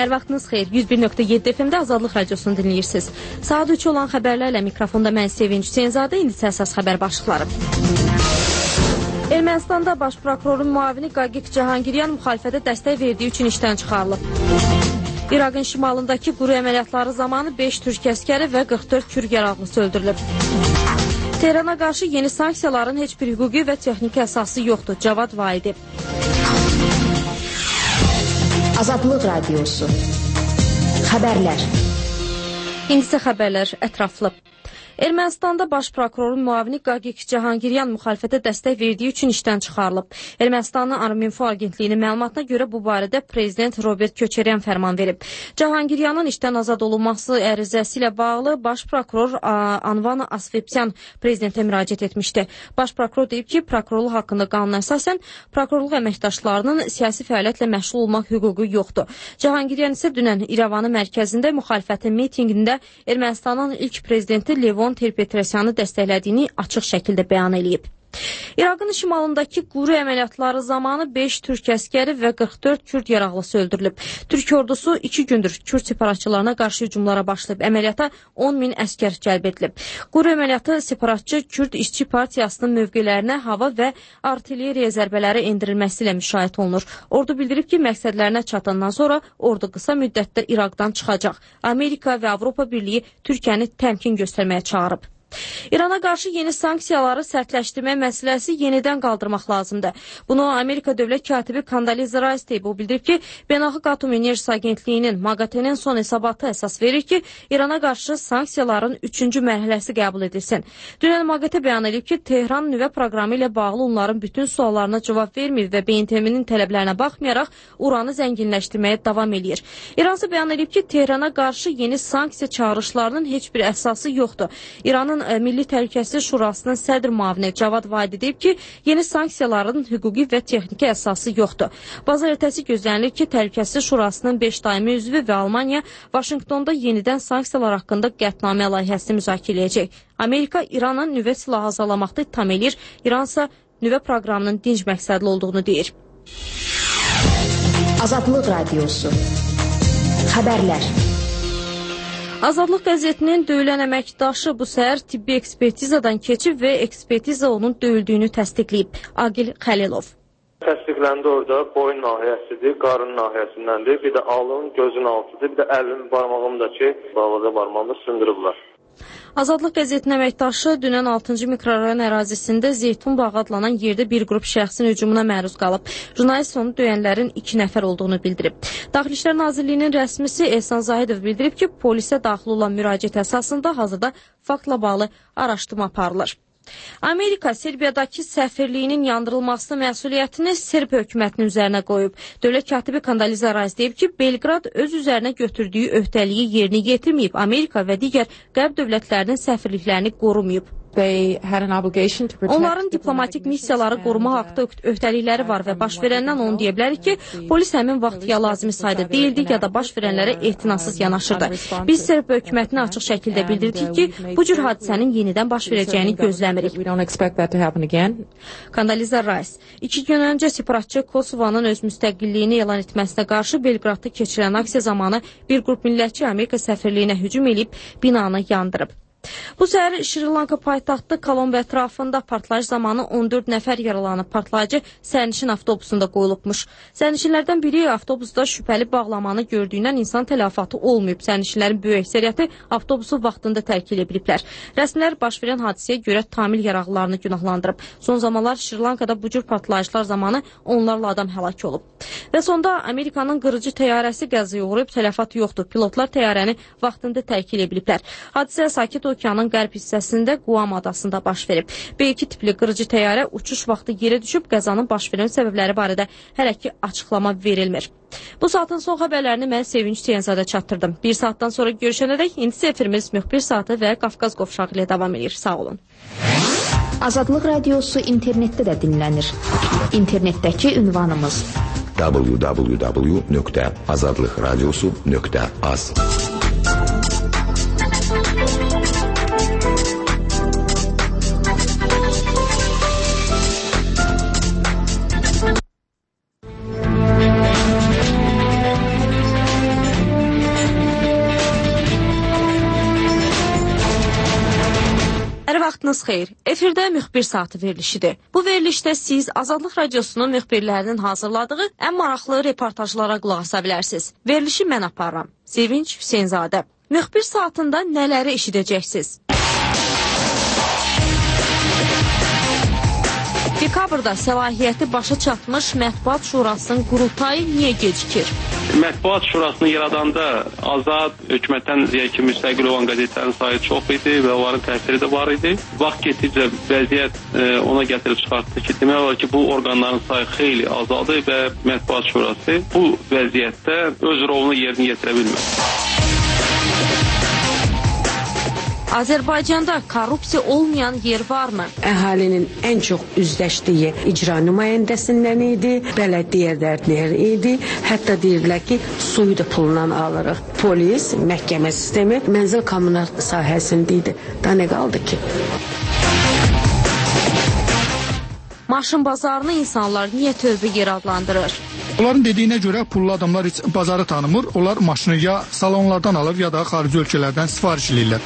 Hər vaxtınız xeyir. 101.7 FM-də Azadlıq Radiosunu dinləyirsiniz. Saat 3 olan xəbərlərlə mikrofonda mən Sevinç Hüseynzadə, indi əsas xəbər başlıqları. Ermənistanda baş prokurorun müavini Qaqiq Cahangiryan müxalifətə dəstək verdiyi üçün işdən çıxarılıb. İraqın şimalındakı quru əməliyyatları zamanı 5 türk əskəri və 44 kürd yaraqlısı öldürülüb. Tehrana qarşı yeni sanksiyaların heç bir hüquqi və texniki əsası yoxdur. Cavad Vahidi. Azadlıq Radiosu. Xəbərlər. İndi isə xəbərlər ətraflı. Ermənistanda baş prokurorun müavini Qaqiq Cahangiryan müxalifətə dəstək verdiyi üçün işdən çıxarılıb. Ermənistanın Arminfo agentliyinin məlumatına görə bu barədə prezident Robert Köçəryan fərman verib. Cahangiryanın işdən azad olunması ərizəsi ilə bağlı baş prokuror Anvan Asvepsyan prezidentə müraciət etmişdi. Baş prokuror deyib ki, prokurorluq haqqında qanuna əsasən prokurorluq əməkdaşlarının siyasi fəaliyyətlə məşğul olmaq hüququ yoxdur. Cahangiryan isə dünən İrəvanın mərkəzində müxalifətin mitinqində Ermənistanın ilk prezidenti Levon Ter-Petrosyanı dəstəklədiyini açıq şəkildə bəyan edib. İraqın şimalındakı quru əməliyyatları zamanı 5 türk əskəri və 44 kürd yaraqlısı öldürülüb. Türk ordusu 2 gündür kürd separatçılarına qarşı hücumlara başlayıb. Əməliyyata 10.000 əskər cəlb edilib. Quru əməliyyatı separatçı Kürd İşçi Partiyasının mövqelərinə hava və artilleriya zərbələri endirilməsi ilə müşahidə olunur. Ordu bildirib ki, məqsədlərinə çatandan sonra ordu qısa müddətdə İraqdan çıxacaq. Amerika və Avropa Birliyi Türkiyəni təmkin göstərməyə çağırıb. İrana qarşı yeni sanksiyaları sərtləşdirmə məsələsi yenidən qaldırmaq lazımdır. Bunu Amerika dövlət katibi Condoleezza Rice deyib. O bildirib ki, Beynəlxalq Atom Enerjisi Agentliyinin MAGATE-nin son hesabatı əsas verir ki, İrana qarşı sanksiyaların 3-cü mərhələsi qəbul edilsin. Dünən MAGATE bəyan edib ki, Tehran nüvə proqramı ilə bağlı onların bütün suallarına cavab vermir və BNTM-nin tələblərinə baxmayaraq uranı zənginləşdirməyə davam edir. İransa bəyan edib ki, Tehrana qarşı yeni sanksiya çağırışlarının heç bir əsası yoxdur. İranın Milli Təhlükəsizlik Şurasının sədr müavini Cavad Vahidi deyib ki, yeni sanksiyaların hüquqi və texniki əsası yoxdur. Bazar ertəsi gözlənilir ki, Təhlükəsizlik Şurasının 5 daimi üzvü və Almaniya Vaşinqtonda yenidən sanksiyalar haqqında qətnamə layihəsini müzakirə edəcək. Amerika İrana nüvə silahı hazırlamaqda ittiham edir, İransa nüvə proqramının dinc məqsədli olduğunu deyir. Azadlıq Radiosu. Xəbərlər. Azadlıq qəzetinin döyülən əməkdaşı bu səhər tibbi ekspertizadan keçib və ekspertiza onun döyüldüyünü təsdiqləyib. Agil Xəlilov. Təsdiqləndi orada boyun nahiyəsidir, qarın nahiyəsindəndir, bir də alın, gözün altıdır, bir də əlin barmağımdakı balaca barmağımda sındırıblar. Azadlıq qəzetinin əməkdaşı dünən 6-cı mikrorayon ərazisində Zeytun bağı adlanan yerdə bir qrup şəxsin hücumuna məruz qalıb. Jurnalist onu döyənlərin 2 nəfər olduğunu bildirib. Daxili İşlər Nazirliyinin rəsmisi Ehsan Zahidov bildirib ki, polisə daxil olan müraciət əsasında hazırda faktla bağlı araşdırma aparılır. Amerika Serbiyadakı səfirliyinin yandırılmasının məsuliyyətini Serb hökumətinin üzərinə qoyub. Dövlət katibi Condoleezza Rice deyib ki, Belqrad öz üzərinə götürdüyü öhdəliyi yerinə yetirməyib. Amerika və digər qərb dövlətlərinin səfirliklərini qorumayıb. Onların diplomatik missiyaları qoruma haqda öhdəlikləri var və baş verəndən onu deyə bilərik ki, polis həmin vaxt ya lazımi sayda deyildi, ya da baş verənlərə etinasız yanaşırdı. Biz Serb hökumətinə açıq şəkildə bildirdik ki, bu cür hadisənin yenidən baş verəcəyini gözləmirik. Condoleezza Rice 2 gün öncə separatçı Kosovanın öz müstəqilliyini elan etməsinə qarşı Belqradda keçirilən aksiya zamanı bir qrup millətçi Amerika səfirliyinə hücum edib binanı yandırıb. Bu səhər Şri Lanka paytaxtı Kolombo ətrafında partlayış zamanı 14 nəfər yaralanıb. Partlayıcı sərnişin avtobusunda qoyulubmuş. Sərnişinlərdən biri avtobusda şübhəli bağlamanı gördüyündən insan tələfatı olmayıb. Sərnişinlərin böyük əksəriyyəti avtobusu vaxtında tərk edə biliblər. Rəsmilər baş verən hadisəyə görə tamil yaraqlılarını günahlandırıb. Son zamanlar Şri Lankada bu cür partlayışlar zamanı onlarla adam həlak olub. Və sonda Amerikanın qırıcı təyyarəsi qəzaya uğrayıb, tələfat yoxdur. Pilotlar təyyarəni vaxtında tərk edə biliblər. Hadisə Sakit Okeanın qərb hissəsində Guam adasında baş verib. B2 tipli qırıcı təyyarə uçuş vaxtı yerə düşüb, qəzanın baş verən səbəbləri barədə hələ ki açıqlama verilmir. Bu saatın son xəbərlərini mən Sevinç Hüseynzadə çatdırdım. Bir saatdan sonra görüşənədək indi efirimiz müxbir saatı və Qafqaz qovşağı ilə davam edir. Sağ olun. Azadlıq Radiosu internetdə də dinlənir. İnternetdəki ünvanımız www.azadlıqradiosu.az Vaxtınız xeyir. Efirdə müxbir saatı verilişidir. Bu verilişdə siz Azadlıq Radiosunun müxbirlərinin hazırladığı ən maraqlı reportajlara qulaq asa bilərsiniz. Verilişi mən aparıram. Sevinç Hüseynzadə. Müxbir saatında nələri eşidəcəksiniz? Dekabrda səlahiyyəti başa çatmış Mətbuat Şurasının qurultayı niyə gecikir? Mətbuat Şurasını yaradanda azad, hökumətdən ki, müstəqil olan qəzetlərin sayı çox idi və onların təsiri də var idi. Vaxt getdikcə vəziyyət ona gətirib çıxartdı ki, demək olar ki, bu orqanların sayı xeyli azaldı və Mətbuat Şurası bu vəziyyətdə öz rolunu yerinə yetirə bilmir. Azərbaycanda korrupsiya olmayan yer varmı? Əhalinin ən çox üzləşdiyi icra nümayəndəsindən idi, bələdiyyələr idi. Hətta deyirlər ki, suyu da pulundan alırıq. Polis, məhkəmə sistemi mənzil kommunal sahəsində idi. Da nə qaldı ki? Maşın bazarını insanlar niyə tövbə yer adlandırır? Onların dediyinə görə pullu adamlar heç bazarı tanımır. Onlar maşını ya salonlardan alır, ya da xarici ölkələrdən sifariş edirlər.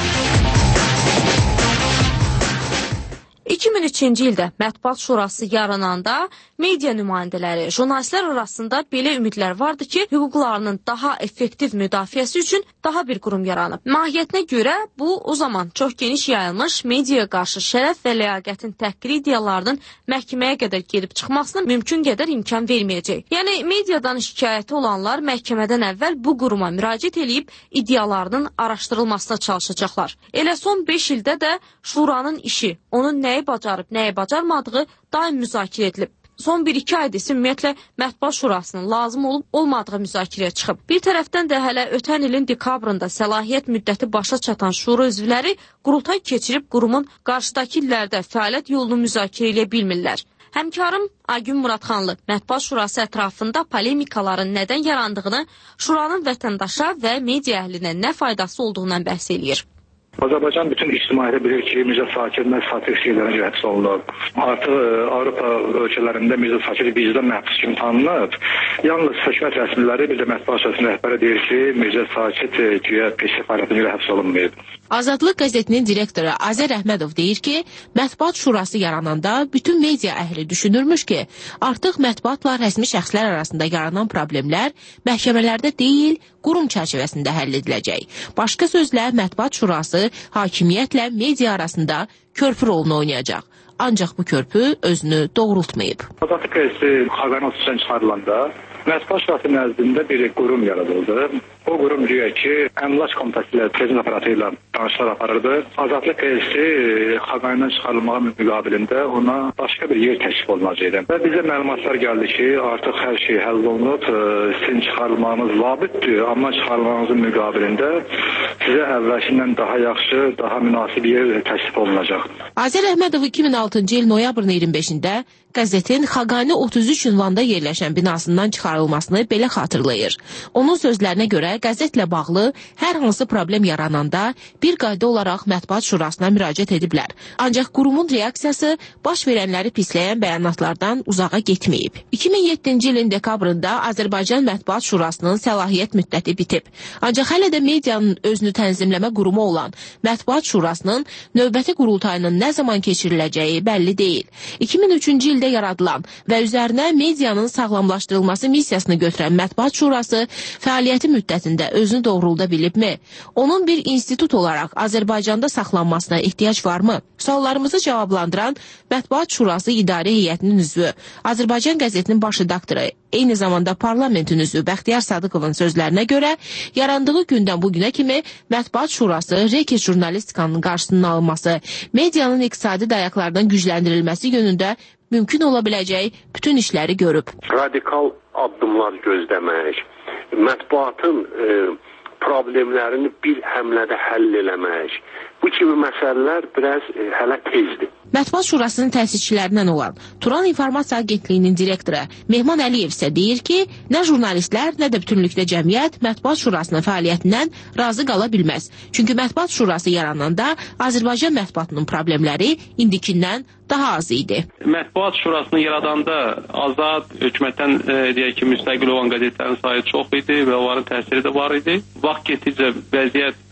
2003-cü ildə Mətbuat Şurası yarananda media nümayəndələri, jurnalistlər arasında belə ümidlər vardı ki, hüquqlarının daha effektiv müdafiəsi üçün daha bir qurum yaranıb. Mahiyyətinə görə bu o zaman çox geniş yayılmış mediaya qarşı şərəf və ləyaqətin təhqiri iddialarının məhkəməyə qədər gedib çıxmasına mümkün qədər imkan verməyəcək. Yəni, mediadan şikayəti olanlar məhkəmədən əvvəl bu quruma müraciət edib iddialarının araşdırılmasına çalışacaqlar. Elə son 5 ildə də Şuranın işi, onun nəyi bacarıb, nəyi bacarmadığı daim müzakirə edilib. Son 1-2 ayda isə ümumiyyətlə Mətbuat Şurasının lazım olub-olmadığı müzakirəyə çıxıb. Bir tərəfdən də hələ ötən ilin dekabrında səlahiyyət müddəti başa çatan şura üzvləri qurultay keçirib qurumun qarşıdakı illərdə fəaliyyət yolunu müzakirə edə bilmirlər. Həmkarım Aygün Muradxanlı Mətbuat Şurası ətrafında polemikaların nədən yarandığını, Şuranın vətəndaşa və media əhlinə nə faydası olduğundan bəhs eləyir. Azərbaycan bütün ictimaiyyətə bilir ki, Mirzə Sakir satir şeylərə görə həbs olunub. Artıq Avropa ölkələrində Mirzə Sakir vicdan məhbus kimi tanınıb. Yalnız hökumət rəsmiləri, bir də Mətbuat Şurasının rəhbəri deyir ki, Mirzə Sakir güya peşə fəaliyyətinə görə həbs olunmayıb. Azadlıq qəzetinin direktoru Azər Əhmədov deyir ki, Mətbuat Şurası yarananda bütün media əhli düşünürmüş ki, artıq mətbuatla rəsmi şəxslər arasında yaranan problemlər məhkəmələrdə deyil, qurum çərçivəsində həll ediləcək. Başqa sözlə, Mətbuat Şurası hakimiyyətlə media arasında körpü rolunu oynayacaq. Ancaq bu körpü özünü doğrultmayıb. Azadlıq qəzeti xəbərin 30-dan çıxarılanda Mətbuat Şurası nəzdində bir qurum yaradıldı. O qurum güya ki, əmlak komitəsi ilə, prezident aparatı ilə danışıqlar aparırdı. Azadlıq qəzeti xəbərindən çıxarılmağa müqabilində ona başqa bir yer təklif olunacaqdı. Və bizə məlumatlar gəldi ki, artıq hər şey həll olunub, sizin çıxarılmağınız vacibdir, amma çıxarılmağınızın müqabilində sizə əvvəlkindən daha yaxşı, daha münasib yer təklif olunacaq. Azər Əhmədov 2006-cı il noyabrın 25-də qəzetin Xaqani 33 ünvanda yerləşən binasından çıxarılmasını belə xatırlayır. Onun sözlərinə görə qəzetlə bağlı hər hansı problem yarananda bir qayda olaraq Mətbuat Şurasına müraciət ediblər. Ancaq qurumun reaksiyası baş verənləri pisləyən bəyanatlardan uzağa getməyib. 2007-ci ilin dekabrında Azərbaycan Mətbuat Şurasının səlahiyyət müddəti bitib. Ancaq hələ də medianın özünü tənzimləmə qurumu olan Mətbuat Şurasının növbəti qurultayının nə zaman keçiriləcəyi bəlli deyil. 2003-cü ildə yaradılan və üzərinə medianın sağlamlaşdırılması missiyasını götürən Mətbuat Şurası fəaliyyəti müddətində özünü doğrulda bilibmi? Onun bir institut olaraq Azərbaycanda saxlanmasına ehtiyac varmı? Suallarımızı cavablandıran Mətbuat Şurası İdarə Heyətinin üzvü, Azərbaycan qəzetinin baş redaktoru, eyni zamanda parlamentin üzvü Bəxtiyar Sadıqovun sözlərinə görə, yarandığı gündən bugünə kimi Mətbuat Şurası reket jurnalistikanın qarşısının alınması, medianın iqtisadi dayaqlarının gücləndirilməsi yönündə mümkün ola biləcək bütün işləri görüb. Radikal addımlar gözləmək, mətbuatın problemlərini bir həmlədə həll eləmək, bu kimi məsələlər biraz hələ tezdir. Mətbuat Şurasının təsisçilərindən olan Turan İnformasiya Agentliyinin direktoru Mehman Əliyev isə deyir ki, nə jurnalistlər, nə də bütünlükdə cəmiyyət Mətbuat Şurasının fəaliyyətindən razı qala bilməz. Çünki Mətbuat Şurası yarananda Azərbaycan mətbuatının problemləri indikindən daha az idi. Mətbuat Şurasını yaradanda azad, hökumətdən müstəqil olan qəzetlərin sayı çox idi və onların təsiri də var idi. Vaxt getdikcə vəziyyət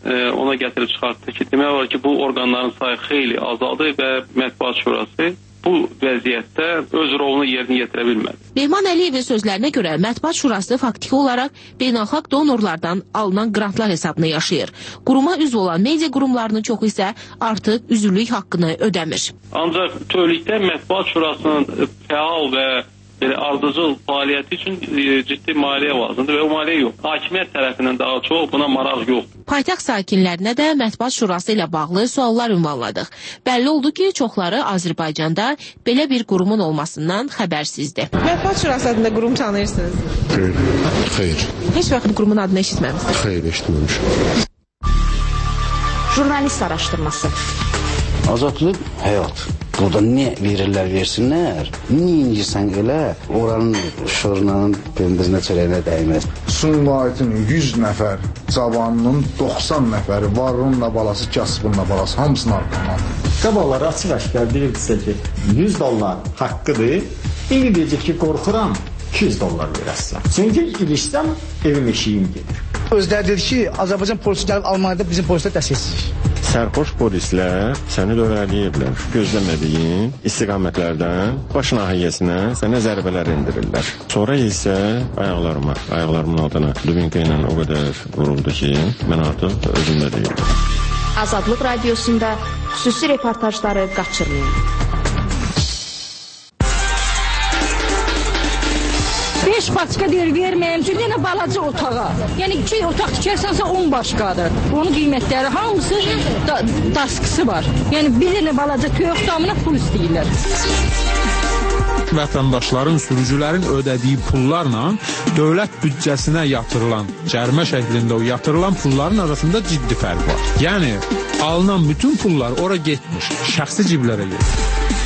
ona gətirib çıxartdı ki, demək olar ki, bu orqanların sayı xeyli azaldı və Mətbuat Şurası bu vəziyyətdə öz rolunu yerinə yetirə bilmədi. Mehman Əliyevin sözlərinə görə Mətbuat Şurası faktiki olaraq beynəlxalq donorlardan alınan qrantlar hesabına yaşayır. Quruma üzv olan media qurumlarının çoxu isə artıq üzvlük haqqını ödəmir. Ancaq bütövlükdə Mətbuat Şurasının fəal və ardıcıl fəaliyyəti üçün ciddi maliyyə lazımdır və o maliyyə yox. Hakimiyyət tərəfindən daha çox buna maraq yox. Paytaxt sakinlərinə də Mətbuat Şurası ilə bağlı suallar ünvanladıq. Bəlli oldu ki, çoxları Azərbaycanda belə bir qurumun olmasından xəbərsizdir. Mətbuat Şurası adında qurum tanıyırsınız? Xeyr. Heç vaxt qurumun adını eşitməmisiniz? Xeyr, eşitməmişim. Jurnalist araşdırması. Azadlıq həyat. Burada nə verirlər, versinlər. Niyə incirsən elə, oranın şırnanın pendirinə çörəyinə dəyməz. Sumqayıtın 100 nəfər cavanının 90 nəfəri varınla balası, kasıbınla balası hamısını arqalandı. Qabaqları açıq-aşkar deyirdisə ki, 100 dollar haqqıdır. İndi deyəcək ki, qorxuram, 200 dollar verəsən. Çünki ilişsəm, evim eşiyim gedir. Özləri dedi ki, Azərbaycan polisi gəlib Almaniyada bizim polislər dəstəkləyir. Sərxoş polislər səni dövrələyiblər. Gözləmədiyin istiqamətlərdən baş nahiyyəsinə sənə zərbələr endirirlər. Sonra isə ayaqlarımın altına dubinka ilə o qədər vuruldu ki, mən artıq özümdə deyildim. Azadlıq Radiosunda xüsusi reportajları qaçırmayın. 5 paçka deyir, verməyəm üçün, yenə balaca otağa. Yəni 2 otaq tikərsənsə 10 başqadır. Onun qiymətləri hamısı daskısı var. Yəni bir dənə balaca toyuq damına pul istəyirlər. Vətəndaşların, sürücülərin ödədiyi pullarla dövlət büdcəsinə yatırılan, cərimə şəklində o yatırılan pulların arasında ciddi fərq var. Yəni alınan bütün pullar ora getmiş, şəxsi ciblərə gedir.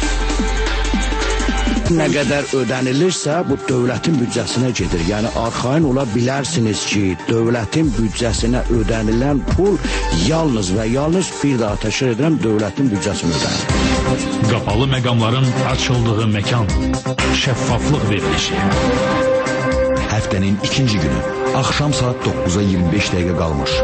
Nə qədər ödənilirsə, bu dövlətin büdcəsinə gedir. Yəni, arxain ola bilərsiniz ki, dövlətin büdcəsinə ödənilən pul yalnız və yalnız bir daha təşkil edən dövlətin büdcəsinə ödənilir. Qapalı məqamların açıldığı məkan, şəffaflıq verilişi. Həftənin ikinci günü, axşam saat 9-a 25 dəqiqə qalmış.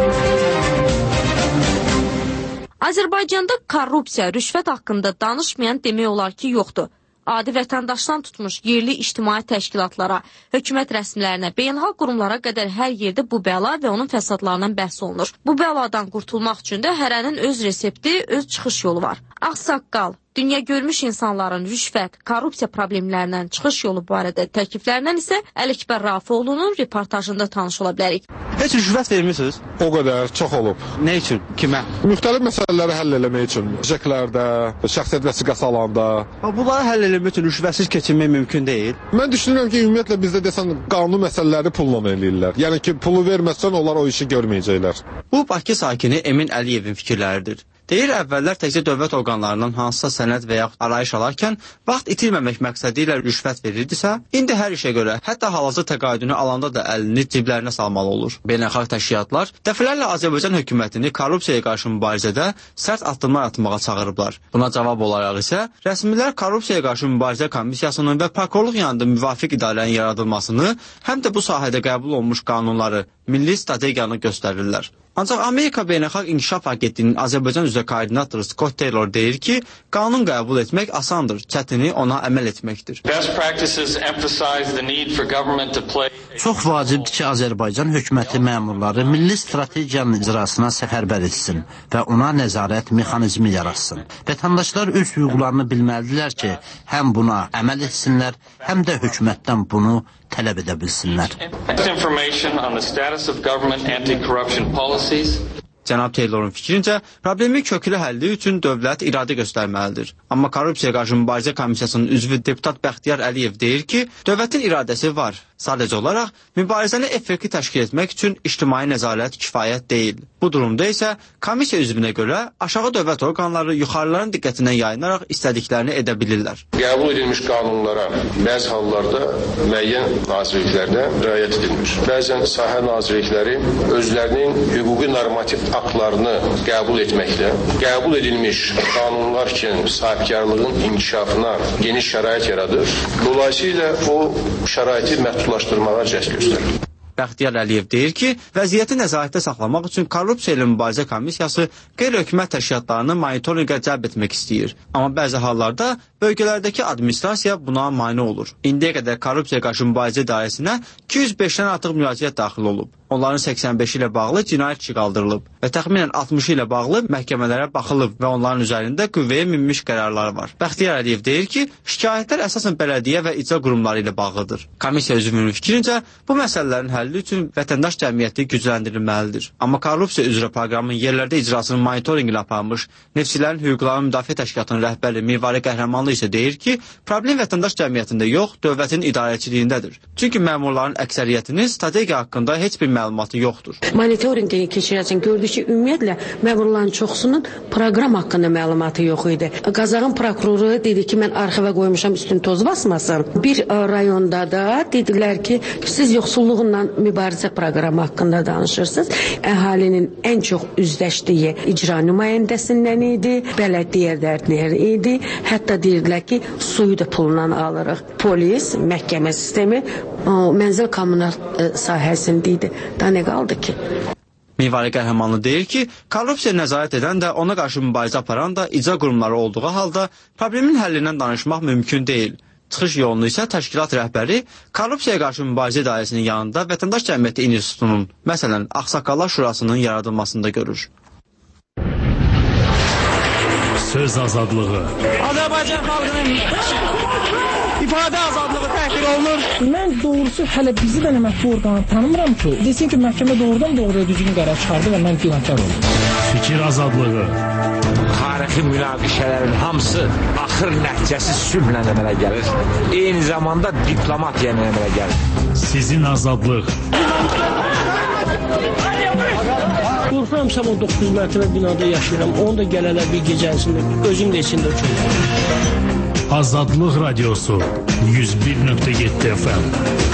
Azərbaycanda korrupsiya, rüşvət haqqında danışmayan demək olar ki, yoxdur. Adi vətəndaşdan tutmuş yerli ictimai təşkilatlara, hökumət rəsmilərinə, beynəlxalq qurumlara qədər hər yerdə bu bəla və onun fəsadlarından bəhs olunur. Bu bəladan qurtulmaq üçün də hərənin öz resepti, öz çıxış yolu var. Ağsaqqal, dünya görmüş insanların rüşvət, korrupsiya problemlərindən çıxış yolu barədə təkliflərindən isə Ələkbər Rafiqoğlu'nun reportajında tanış ola bilərik. Heç rüşvət vermirsiniz? O qədər, çox olub. Nə üçün? Kimə? Müxtəlif məsələləri həll eləmək üçün. Şəklərdə, şəxsiyyət vəsiqəsi alanda. Bunları həll eləmək üçün rüşvətsiz keçinmək mümkün deyil. Mən düşünürəm ki, ümumiyyətlə bizdə desən qanun məsələləri pulla eləyirlər. Yəni ki, pulu verməsən onlar o işi görməyəcəklər. Bu Bakı sakini Emin Əliyevin fikirləridir. Deyir, əvvəllər təkcə dövlət orqanlarından hansısa sənəd və yaxud arayış alarkən vaxt itirməmək məqsədi ilə rüşvət verirdisə, indi hər işə görə, hətta hal-hazır təqaüdünü alanda da əlini ciblərinə salmalı olur. Beynəlxalq təşkilatlar dəfələrlə Azərbaycan hökumətini korrupsiyaya qarşı mübarizədə sərt addımlar atmağa çağırıblar. Buna cavab olaraq isə rəsmilər korrupsiyaya qarşı mübarizə komissiyasının və prokurorluq yanında müvafiq idarənin yaradılmasını, həm də bu sahədə qəbul olunmuş qanunları, milli strategiyanı göstərirlər. Ancaq Amerika Beynəlxalq İnkişaf Agentliyinin Azərbaycan üzrə koordinatoru Scott Taylor deyir ki, qanun qəbul etmək asandır, çətini ona əməl etməkdir. Çox vacibdir ki, Azərbaycan hökuməti məmurları milli strategiyanın icrasına səfərbər etsin və ona nəzarət mexanizmi yaratsın. Vətəndaşlar öz hüquqlarını bilməlidirlər ki, həm buna əməl etsinlər, həm də hökumətdən bunu tələb edə bilsinlər. Cənab Taylorun fikrincə, problemi köklü həlli üçün dövlət iradə göstərməlidir. Amma korrupsiya qarşı mübarizə komissiyasının üzvü deputat Bəxtiyar Əliyev deyir ki, dövlətin iradəsi var. Sadəcə olaraq, mübarizəni effektiv təşkil etmək üçün ictimai nəzarət kifayət deyil. Bu durumda isə komissiya üzvünə görə aşağı dövlət orqanları yuxarıların diqqətinə yayınaraq istədiklərini edə bilirlər. Qəbul edilmiş qanunlara bəzi hallarda müəyyən nazirliklərdə riayət edilmir. Bəzən sahə nazirlikləri özlərinin hüquqi normativ aktlarını qəbul etməklə qəbul edilmiş qanunlar üçün sahibkarlığın inkişafına geniş şərait yaradır. Dolayısıyla o şəraiti məhdudlaşdırmağa cəhd göstərir. Bəxtiyar Əliyev deyir ki, vəziyyəti nəzarətdə saxlamaq üçün Korrupsiya ilə Mübarizə Komissiyası qeyri-hökumət təşkilatlarını monitorinqə cəlb etmək istəyir. Amma bəzi hallarda bölgələrdəki administrasiya buna mane olur. İndiyə qədər Korrupsiya qarşı mübarizə dairəsinə 205-dən artıq müraciət daxil olub. Onların 85 ilə bağlı cinayət işi qaldırılıb və təxminən 60 ilə bağlı məhkəmələrə baxılıb və onların üzərində qüvvəyə minmiş qərarları var. Bəxtiyar Əliyev deyir ki, şikayətlər əsasən bələdiyyə və icra qurumları ilə bağlıdır. Komissiya üzvünün fikrincə, bu məsələlərin həlli üçün vətəndaş cəmiyyəti gücləndirilməlidir. Amma korrupsiya üzrə proqramın yerlərdə icrasının monitorinq ilə aparmış Neftçilərin Hüquqları Müdafiə Təşkilatının rəhbəri Mirvari Qəhrəmanlı isə deyir ki, problem vətəndaş cəmiyyətində yox, dövlətin idarəçiliyindədir. Çünki məmurların əksəriyyətinin strategiya haqqında heç bir məlumatı yoxdur. Monitorinqi keçirəcən gördük ki, ümumiyyətlə məmurların çoxsunun proqram haqqında məlumatı yox idi. Qazaxın prokuroru dedi ki, mən arxivə qoymuşam üstün toz basmasın. Bir rayonda da dedilər ki, siz yoxsulluqla mübarizə proqramı haqqında danışırsınız. Əhalinin ən çox üzləşdiyi icra nümayəndəsindən idi, bələdiyyələr idi. Hətta deyirdilər ki, suyu da pulla alırıq. Polis, məhkəmə sistemi mənzil kommunal sahəsində idi. Daha nə qaldı ki? Mirvari Qəhrəmanlı deyir ki, korrupsiya nəzarət edən də, ona qarşı mübarizə aparan da icra qurumları olduğu halda problemin həllindən danışmaq mümkün deyil. Çıxış yolunu isə təşkilat rəhbəri Korrupsiyaya qarşı mübarizə dairəsinin yanında Vətəndaş Cəmiyyəti İnstitutunun, məsələn, Ağsaqqallar Şurasının yaradılmasında görür. Söz azadlığı. Azərbaycan xalqının ifadə azadlığı təhqir olunur. Mən doğrusu hələ bizi də mətbu orqanı tanımıram ki, desin ki, məhkəmə doğrudan-doğruya düzgün qərar çıxardı və mən günahkar oldum. Fikir azadlığı. Tarixi münaqişələrin hamısı axır nəticəsi sülhlə əmələ gəlir. Eyni zamanda diplomatiya ilə əmələ gəlir. Sizin azadlıq. Qorxuram, 9 mərtəbə binada yaşayıram. Onu da gələlər bir gecəsində, özüm də içində uçurum. Azadlıq Radiosu 101.7 FM.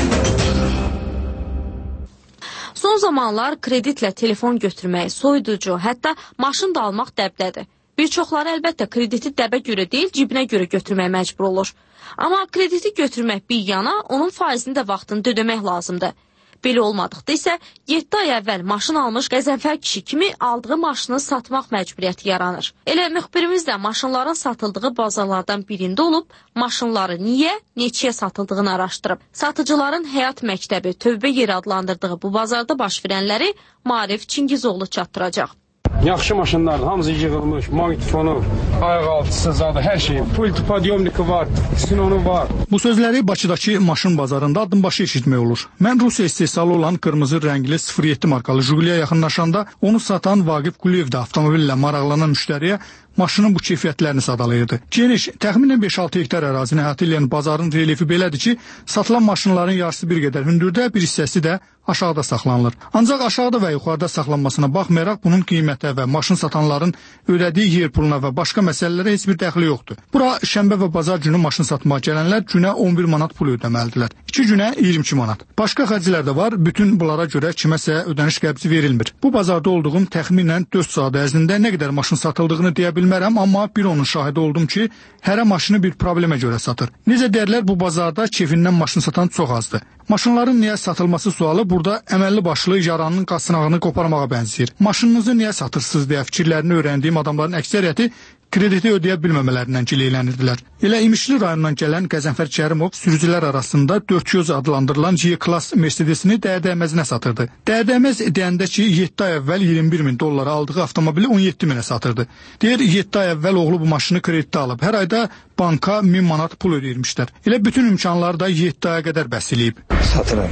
Son zamanlar kreditlə telefon götürmək, soyuducu, hətta maşın da almaq dəbdədir. Bir çoxları əlbəttə krediti dəbə görə deyil, cibinə görə götürmək məcbur olur. Amma krediti götürmək bir yana, onun faizini də vaxtında ödəmək lazımdır. Belə olmadıqda isə 7 ay əvvəl maşın almış Qəzənfər kişi kimi aldığı maşını satmaq məcburiyyəti yaranır. Elə müxbirimiz də maşınların satıldığı bazarlardan birində olub, maşınları niyə, neçəyə satıldığını araşdırıb. Satıcıların həyat məktəbi, tövbə yeri adlandırdığı bu bazarda baş verənləri Maarif Çingizoğlu çatdıracaq. Yaxşı maşınlar, hamısı yığılmış, maqnitofonu, ayaq altısı, zadı, hər şey. Pult, podyomniki var, sinonu var. Bu sözləri Bakıdakı maşın bazarında addımbaşı eşitmək olur. Mən Rusiya istehsalı olan qırmızı rəngli 07 markalı Jiguliyə yaxınlaşanda onu satan Vaqif Quliyev də avtomobillə maraqlanan müştəriyə maşının bu keyfiyyətlərini sadalayırdı. Geniş, təxminən 5-6 hektar ərazini əhatə edən bazarın relyefi belədir ki, satılan maşınların yarısı bir qədər hündürdə, bir hissəsi də aşağıda saxlanılır. Ancaq aşağıda və yuxarıda saxlanmasına baxmayaraq bunun qiymətə və maşın satanların ödədiyi yer puluna və başqa məsələlərə heç bir dəxli yoxdur. Bura şənbə və bazar günü maşın satmağa gələnlər günə 11 manat pul ödəməlidirlər. 2 günə 22 manat. Başqa xərclər də var, bütün bunlara görə kiməsə ödəniş qəbzi verilmir. Bu bazarda olduğum təxminən 4 saat ərzində nə qədər maşın satıldığını deyə bilmərəm, amma bir onun şahidi oldum ki, hərə maşını bir problemə görə satır. Necə deyərlər, bu bazarda kefindən maşın satan çox azdır. Maşınların niyə satılması sualı burada əməlli başlı yaranın qasınağını qoparmağa bənzəyir. Maşınınızı niyə satırsınız deyə fikirlərini öyrəndiyim adamların əksəriyyəti krediti ödəyə bilməmələrindən gileylənirdilər. Elə İmişli rayonundan gələn Qəzənfər Kərimov sürücülər arasında 400 adlandırılan G-Class Mercedesini dəyər-dəyməzinə satırdı. Dəyər-dəyməz deyəndə ki, 7 ay əvvəl 21 min dollara aldığı avtomobili 17 minə satırdı. Deyir, 7 ay əvvəl oğlu bu maşını kreditdə alıb. Hər ayda banka 1000 manat pul ödəyirmişlər. Elə bütün imkanları da 7 aya qədər bəs eləyib. Satıram.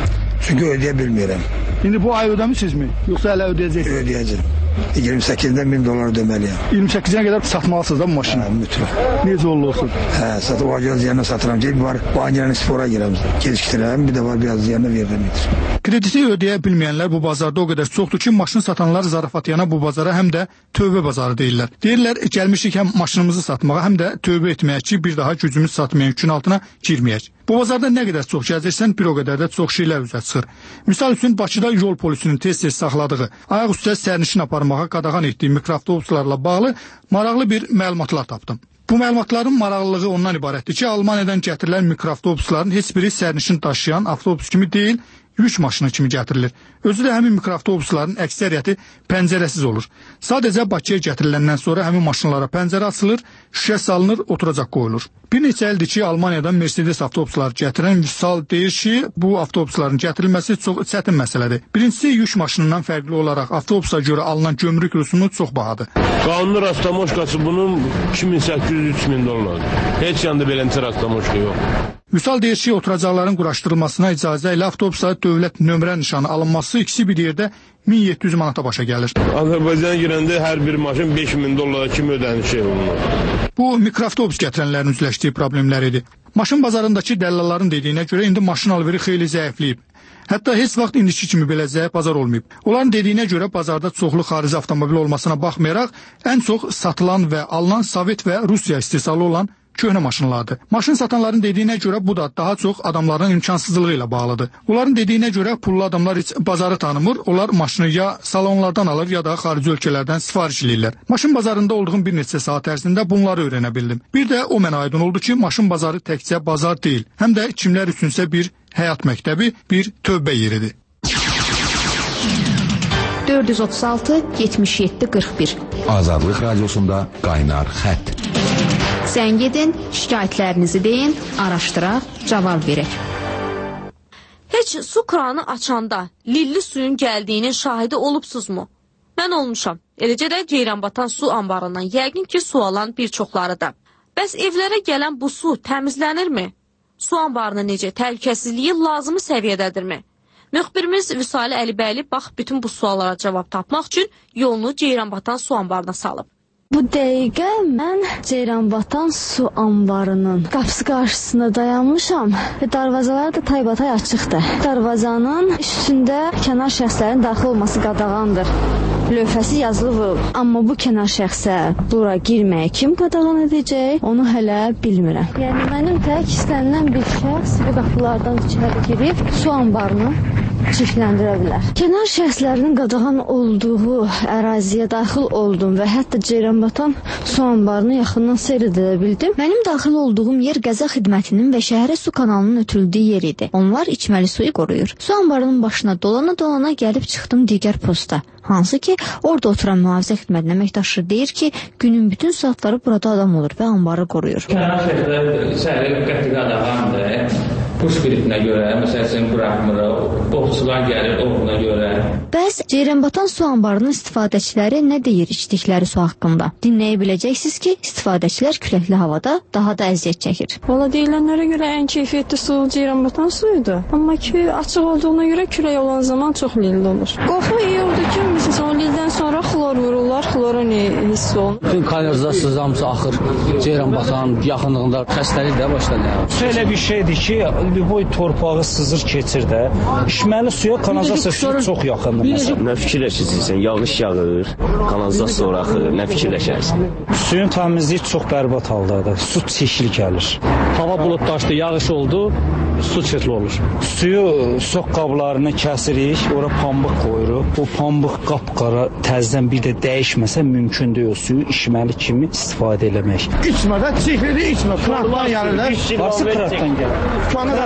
Çünki ödəyə bilmirəm. İndi bu ay ödəmirsizmi? Yoxsa hələ ödəyəcəksiniz? Ödəyəcəm. 28-dən 1000 dollar ödəməliyəm. 28-ə qədər satmalısınız da bu maşını? Hə, mütləq. Necə olursun? Hə, satıb ağacın ziyanına satıram. Deyib var, bu angelini spora girəm. Gecikdirəm, bir də var, biraz ziyanına verdim. Krediti ödəyə bilməyənlər bu bazarda o qədər çoxdur ki, maşın satanlar zarafatyana bu bazara həm də tövbə bazarı deyirlər. Deyirlər, gəlmişik həm maşınımızı satmağa, həm də tövbə etməyək ki, bir daha gücümüz satmayan yükün altına girməyək. Bu bazarda nə qədər çox gəzirsən, bir o qədər də çox şeylər üzə çıxır. Misal üçün, Bakıda yol polisinin tez-tez saxladığı, ayaq üstə sərnişin aparmağa qadağan etdiyi mikroavtobuslarla bağlı maraqlı bir məlumatlar tapdım. Bu məlumatların maraqlılığı ondan ibarətdir ki, Almaniyadan gətirilən mikroavtobusların heç biri sərnişin daşıyan avtobus kimi deyil, yük maşını kimi gətirilir. Özü də həmin mikroavtobusların əksəriyyəti pəncərəsiz olur. Sadəcə Bakıya gətiriləndən sonra həmin maşınlara pəncərə açılır, şüşə salınır, oturacaq qoyulur. Bir neçə ildir ki, Almaniyadan Mercedes avtobusları gətirən Vüsal deyir ki, bu avtobusların gətirilməsi çox çətin məsələdir. Birincisi, yük maşınından fərqli olaraq avtobusa görə alınan gömrük rüsumu çox bahadır. Qanuni rastamoşkası bunun 2800-3000 dollar. Heç yanda beləncə rastamoşka yox. Vüsal deyir ki, oturacaqların quraşdırılmasına icazə ilə avtobusa dövlət nömrə nişanı alınması ikisi bir yerdə 1700 manata başa gəlir. Azərbaycana girəndə hər bir maşın 5000 dollara kimi ödəniş olunur. Bu, mikroavtobus gətirənlərin üzləşdiyi problemlər idi. Maşın bazarındakı dəllalların dediyinə görə indi maşın alveri xeyli zəifləyib. Hətta heç vaxt indiki kimi belə zəif bazar olmayıb. Onların dediyinə görə bazarda çoxlu xarici avtomobil olmasına baxmayaraq, ən çox satılan və alınan Sovet və Rusiya istehsalı olan köhnə maşınlardır. Maşın satanların dediyinə görə bu da daha çox adamların imkansızlığı ilə bağlıdır. Onların dediyinə görə pullu adamlar heç bazarı tanımır, onlar maşını ya salonlardan alır, ya da xarici ölkələrdən sifariş edirlər. Maşın bazarında olduğum bir neçə saat ərzində bunları öyrənə bildim. Bir də o mənə aydın oldu ki, maşın bazarı təkcə bazar deyil, həm də kimlər üçünsə bir həyat məktəbi, bir tövbə yeridir. 436 77 41 Azadlıq Radiosunda qaynar xətt. Zəng edin, şikayətlərinizi deyin, araşdıraq, cavab verək. Heç su kranı açanda lilli suyun gəldiyinin şahidi olubsuzmu? Mən olmuşam. Eləcə də Ceyranbatan su anbarından yəqin ki, su alan bir çoxları da. Bəs evlərə gələn bu su təmizlənirmi? Su anbarının necə təhlükəsizliyi lazımı səviyyədədirmi? Müxbirimiz Vüsali Əlibəyli bax bütün bu suallara cavab tapmaq üçün yolunu Ceyranbatan su anbarına salıb. Bu dəqiqə mən Ceyranbatan su anbarının qapısı qarşısında dayanmışam və darvazalar da taybatay açıqdır. Darvazanın üstündə kənar şəxslərin daxil olması qadağandır. Lövhəsi yazılıb, amma bu kənar şəxsə bura girməyə kim qadağan edəcək, onu hələ bilmirəm. Yəni mənim tək istənilən bir şəxs bu qapılardan içəri girib su anbarını çirkləndirə bilər. Kənar şəxslərinin qadağan olduğu əraziyə daxil oldum və hətta Ceyranbatan su anbarını yaxından seyr edə bildim. Mənim daxil olduğum yer qəza xidmətinin və şəhərə su kanalının ötürüldüyü yer idi. Onlar içməli suyu qoruyur. Su anbarının başına dolana gəlib çıxdım digər posta. Hansı ki, orada oturan mühafizə xidmətinin əməkdaşı deyir ki, günün bütün saatları burada adam olur və anbarı qoruyur. Kənar şəhərlər səhərə qəti qadağandır. Bu spiritinə görə, məsələn, buraxmırıq, ovçular gəlir oğluna görə. Bəs Ceyranbatan su anbarının istifadəçiləri nə deyir içdikləri su haqqında? Dinləyə biləcəksiniz ki, istifadəçilər küləkli havada daha da əziyyət çəkir. Valla deyilənlərə görə ən keyfiyyətli su Ceyranbatan suyudur. Amma ki, açıq olduğuna görə külək olan zaman çox lilli olur. Qorxu iyi oldu ki, məsələn, o lildən sonra xlor vururlar, xlorun hiss olunur. Bütün kanalizasiya hamısı axır Ceyranbatan yaxınlığında xəstəlik də başlanır. Elə bir şeydir ki, boy torpağı sızır keçir də. İçməli suya kanalizasiya suyu çox yaxındır məsələn. Nə fikirləşirsən? Yağış yağır, kanalizasiya axır, nə fikirləşərsən? Suyun təmizliyi çox bərbad haldadır. Su çirkli gəlir. Hava buludlaşdı, yağış oldu, su çirkli olur. Suyu soq qablarını kəsirik, ora pambıq qoyuruq. O pambıq qapqara təzədən bir də dəyişməsə mümkün deyil suyu içməli kimi istifadə eləmək. İçmə də çirkli içmə. Kratdan gəlirlər. Varsa kratdan gəlir.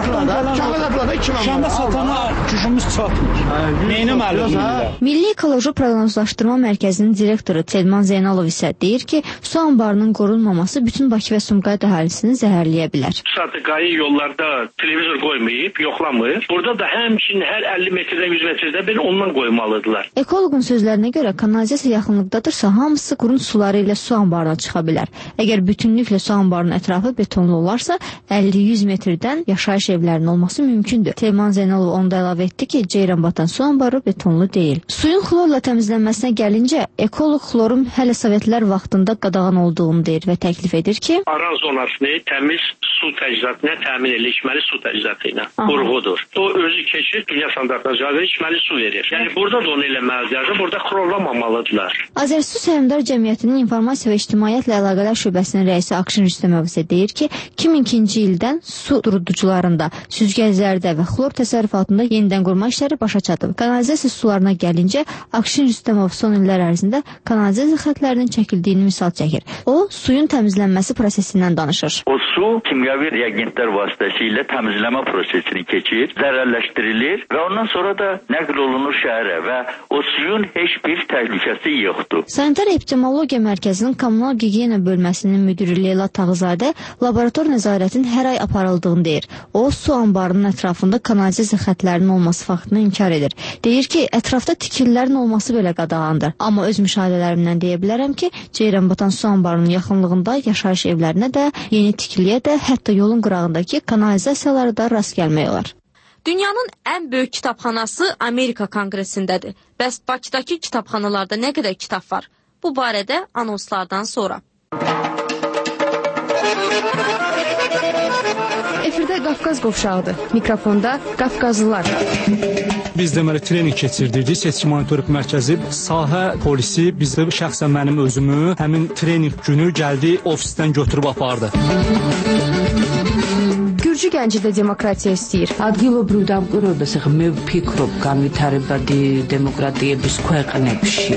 Şəndə satana gücümüz çatmır. Neynəməli? Milli Ekoloji Proqnozlaşdırma Mərkəzinin direktoru Telman Zeynalov isə deyir ki, su anbarının qorunmaması bütün Bakı və Sumqayıt əhalisini zəhərləyə bilər. Satıqayı yollarda televizor qoymayıb, yoxlamır. Burada da həmçinin hər 50 metrdə, 100 metrdə bir ondan qoymalıdırlar. Ekoloqun sözlərinə görə kanalizasiya yaxınlıqdadırsa, hamısı qurun suları ilə su anbarına çıxa bilər. Əgər bütünlüklə su anbarının ətrafı betonlu olarsa, 50-100 metrdən yaşayış evlərinin olması mümkündür. Telman Zeynalov onda əlavə etdi ki, Ceyranbatan su anbarı betonlu deyil. Suyun xlorla təmizlənməsinə gəlincə, ekoloq xlorun hələ Sovetlər vaxtında qadağan olduğunu deyir və təklif edir ki, Aran zonasını təmiz su təchizatına təmin edilir, içməli su təchizatı ilə qurğudur. O özü keçir, dünya standartına cavab içməli su verir. Yəni burada da onu eləməlidir. Burada xlorlanmamalıdır. yazdılar. Azərsu Səhmdar Cəmiyyətinin İnformasiya və İctimaiyyətlə Əlaqələr Şöbəsinin rəisi Akşin Rüstəmov isə deyir ki, 2002-ci ildən su duruducularında, süzgəclərdə və xlor təsərrüfatında yenidən qurma işləri başa çatıb. Kanalizasiya sularına gəlincə, Akşin Rüstəmov son illər ərzində kanalizasiya xətlərinin çəkildiyini misal çəkir. O, suyun təmizlənməsi prosesindən danışır. O su kimyəvi reagentlər vasitəsilə təmizləmə prosesini keçir, zərərləşdirilir və ondan sonra da nəql olunur şəhərə və o suyun heç bir təhlükəsi yoxdur. Sanitar Epidemiologiya Mərkəzinin Kommunal Gigiyena bölməsinin müdiri Leyla Tağızadə laborator nəzarətin hər ay aparıldığını deyir. O, su anbarının ətrafında kanalizasiya xətlərinin olması faktını inkar edir. Deyir ki, ətrafda tikililərin olması belə qadağandır. Amma öz müşahidələrimdən deyə bilərəm ki, Ceyranbatan su anbarının yaxınlığında yaşayış evlərinə də, yeni tikiliyə də, hətta yolun qırağındakı kanalizasiyalara da rast gəlmək olar. Dünyanın ən böyük kitabxanası Amerika Konqresindədir. Bəs Bakıdakı kitabxanalarda nə qədər kitab var? Bu barədə anonslardan sonra. Efirdə Qafqaz qovşağıdır. Mikrofonda Qafqazlılar. Biz deməli trening keçirdirdik. Seçki monitorinq mərkəzi, sahə polisi bizdə şəxsən mənim özümü həmin trening günü gəldi ofisdən götürüb apardı. Gürcü gənci də demokratiya istəyir. ადგილობრივ დამკვირვებელს მე ვფიქრობ განვითარებადი დემოკრატიების ქვეყნებში.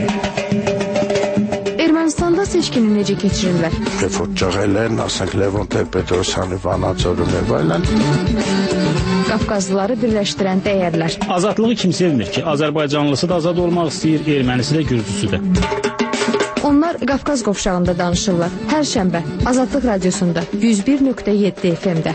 Ermənistanda seçkini necə keçirirlər? Reformçılar, asaq Levon Petrosyanı vanatsorlar var. Qafqazlıları birləşdirən dəyərlər. Azadlığı kim sevmir ki? Azərbaycanlısı da azad olmaq istəyir, ermənisi də, gürcüsü də. Onlar Qafqaz qovşağında danışırlar. Hər şənbə Azadlıq Radiosunda 101.7 FM-də.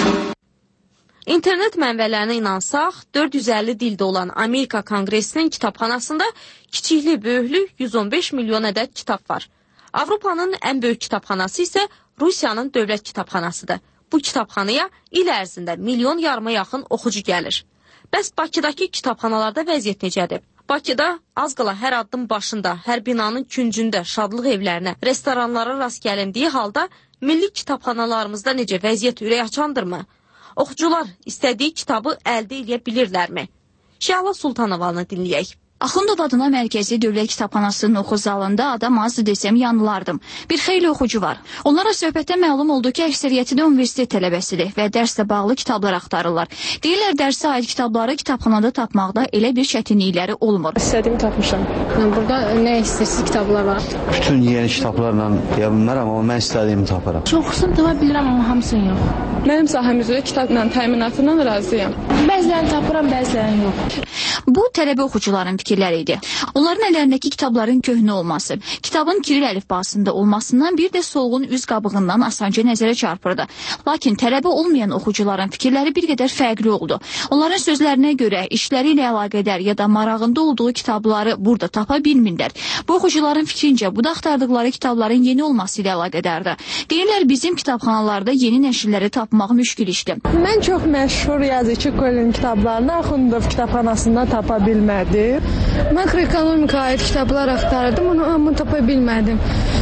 İnternet mənbələrinə inansaq, 450 dildə olan Amerika Konqresinin kitabxanasında kiçikli, böyüklü 115 milyon ədəd kitab var. Avropanın ən böyük kitabxanası isə Rusiyanın dövlət kitabxanasıdır. Bu kitabxanaya il ərzində milyon yarıma yaxın oxucu gəlir. Bəs Bakıdakı kitabxanalarda vəziyyət necədir? Bakıda az qala hər addım başında, hər binanın küncündə şadlıq evlərinə, restoranlara rast gəlindiyi halda milli kitabxanalarımızda necə vəziyyət ürək açandırmı? Oxucular istədiyi kitabı əldə edə bilirlərmi? Şəhla Sultanovalını dinləyək. Axundov adına mərkəzi dövlət kitabxanasının oxu zalında adam az desəm yanılardım. Bir xeyli oxucu var. Onlara söhbətdə məlum oldu ki, əksəriyyəti də universitet tələbəsidir və dərslə bağlı kitablar axtarırlar. Deyirlər, dərsə aid kitabları kitabxanada tapmaqda elə bir çətinlikləri olmur. İstədiyimi tapmışam. Burada nə istəyirsiniz kitablar var? Bütün yeni kitablarla deyə bilmərəm, amma mən istədiyimi taparam. Çoxsunu tapa bilirəm, amma hamısını yox. Mənim sahəm üzrə kitabla təminatından razıyam. Bəzilərini tapıram, bəzilərini yox. Bu tələbə oxucuların fikirləri idi. Onların əllərindəki kitabların köhnə olması, kitabın kiril əlifbasında olmasından bir də solğun üz qabığından asanca nəzərə çarpırdı. Lakin tələbə olmayan oxucuların fikirləri bir qədər fərqli oldu. Onların sözlərinə görə işləri ilə əlaqədar ya da marağında olduğu kitabları burada tapa bilmirlər. Bu oxucuların fikrincə bu da axtardıqları kitabların yeni olması ilə əlaqədardır. Deyirlər, bizim kitabxanalarda yeni nəşrləri tapmaq müşkül işdir. Mən çox məşhur yazıcı Kolin kitablarını Axundov kitabxanasında tapa bilmədim. Makroekonomika aid kitablar axtardım, amma tapa bilmədim.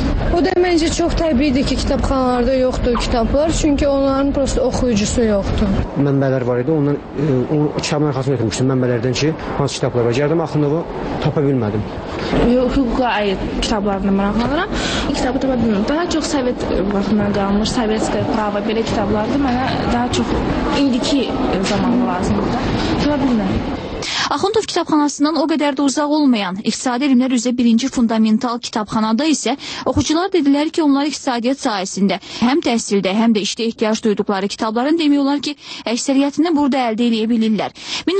O da məncə çox təbiidir ki, kitabxanalarda yoxdur kitablar, çünki onların prosta oxuyucusu yoxdur. Mənbələr var idi, ondan kitabın arxasına ötürmüşdüm mənbələrdən ki, hansı kitablar var. Gəldim Axundovu tapa bilmədim. Hüquqa aid kitablarına maraqlanıram. Kitabı tapa bilmirəm. Daha çox Sovet vaxtından qalmış, Sovetskaya prava belə kitablardır. Mənə daha çox indiki zamanı lazımdır da. Tapa bilmirəm. Axundov kitabxanasından o qədər də uzaq olmayan İqtisadi Elmlər üzrə 1-ci fundamental kitabxanada isə oxucular dedilər ki, onlar iqtisadiyyat sahəsində həm təhsildə, həm də işdə ehtiyac duyduqları kitabların demək olar ki, əksəriyyətini burada əldə edə bilirlər.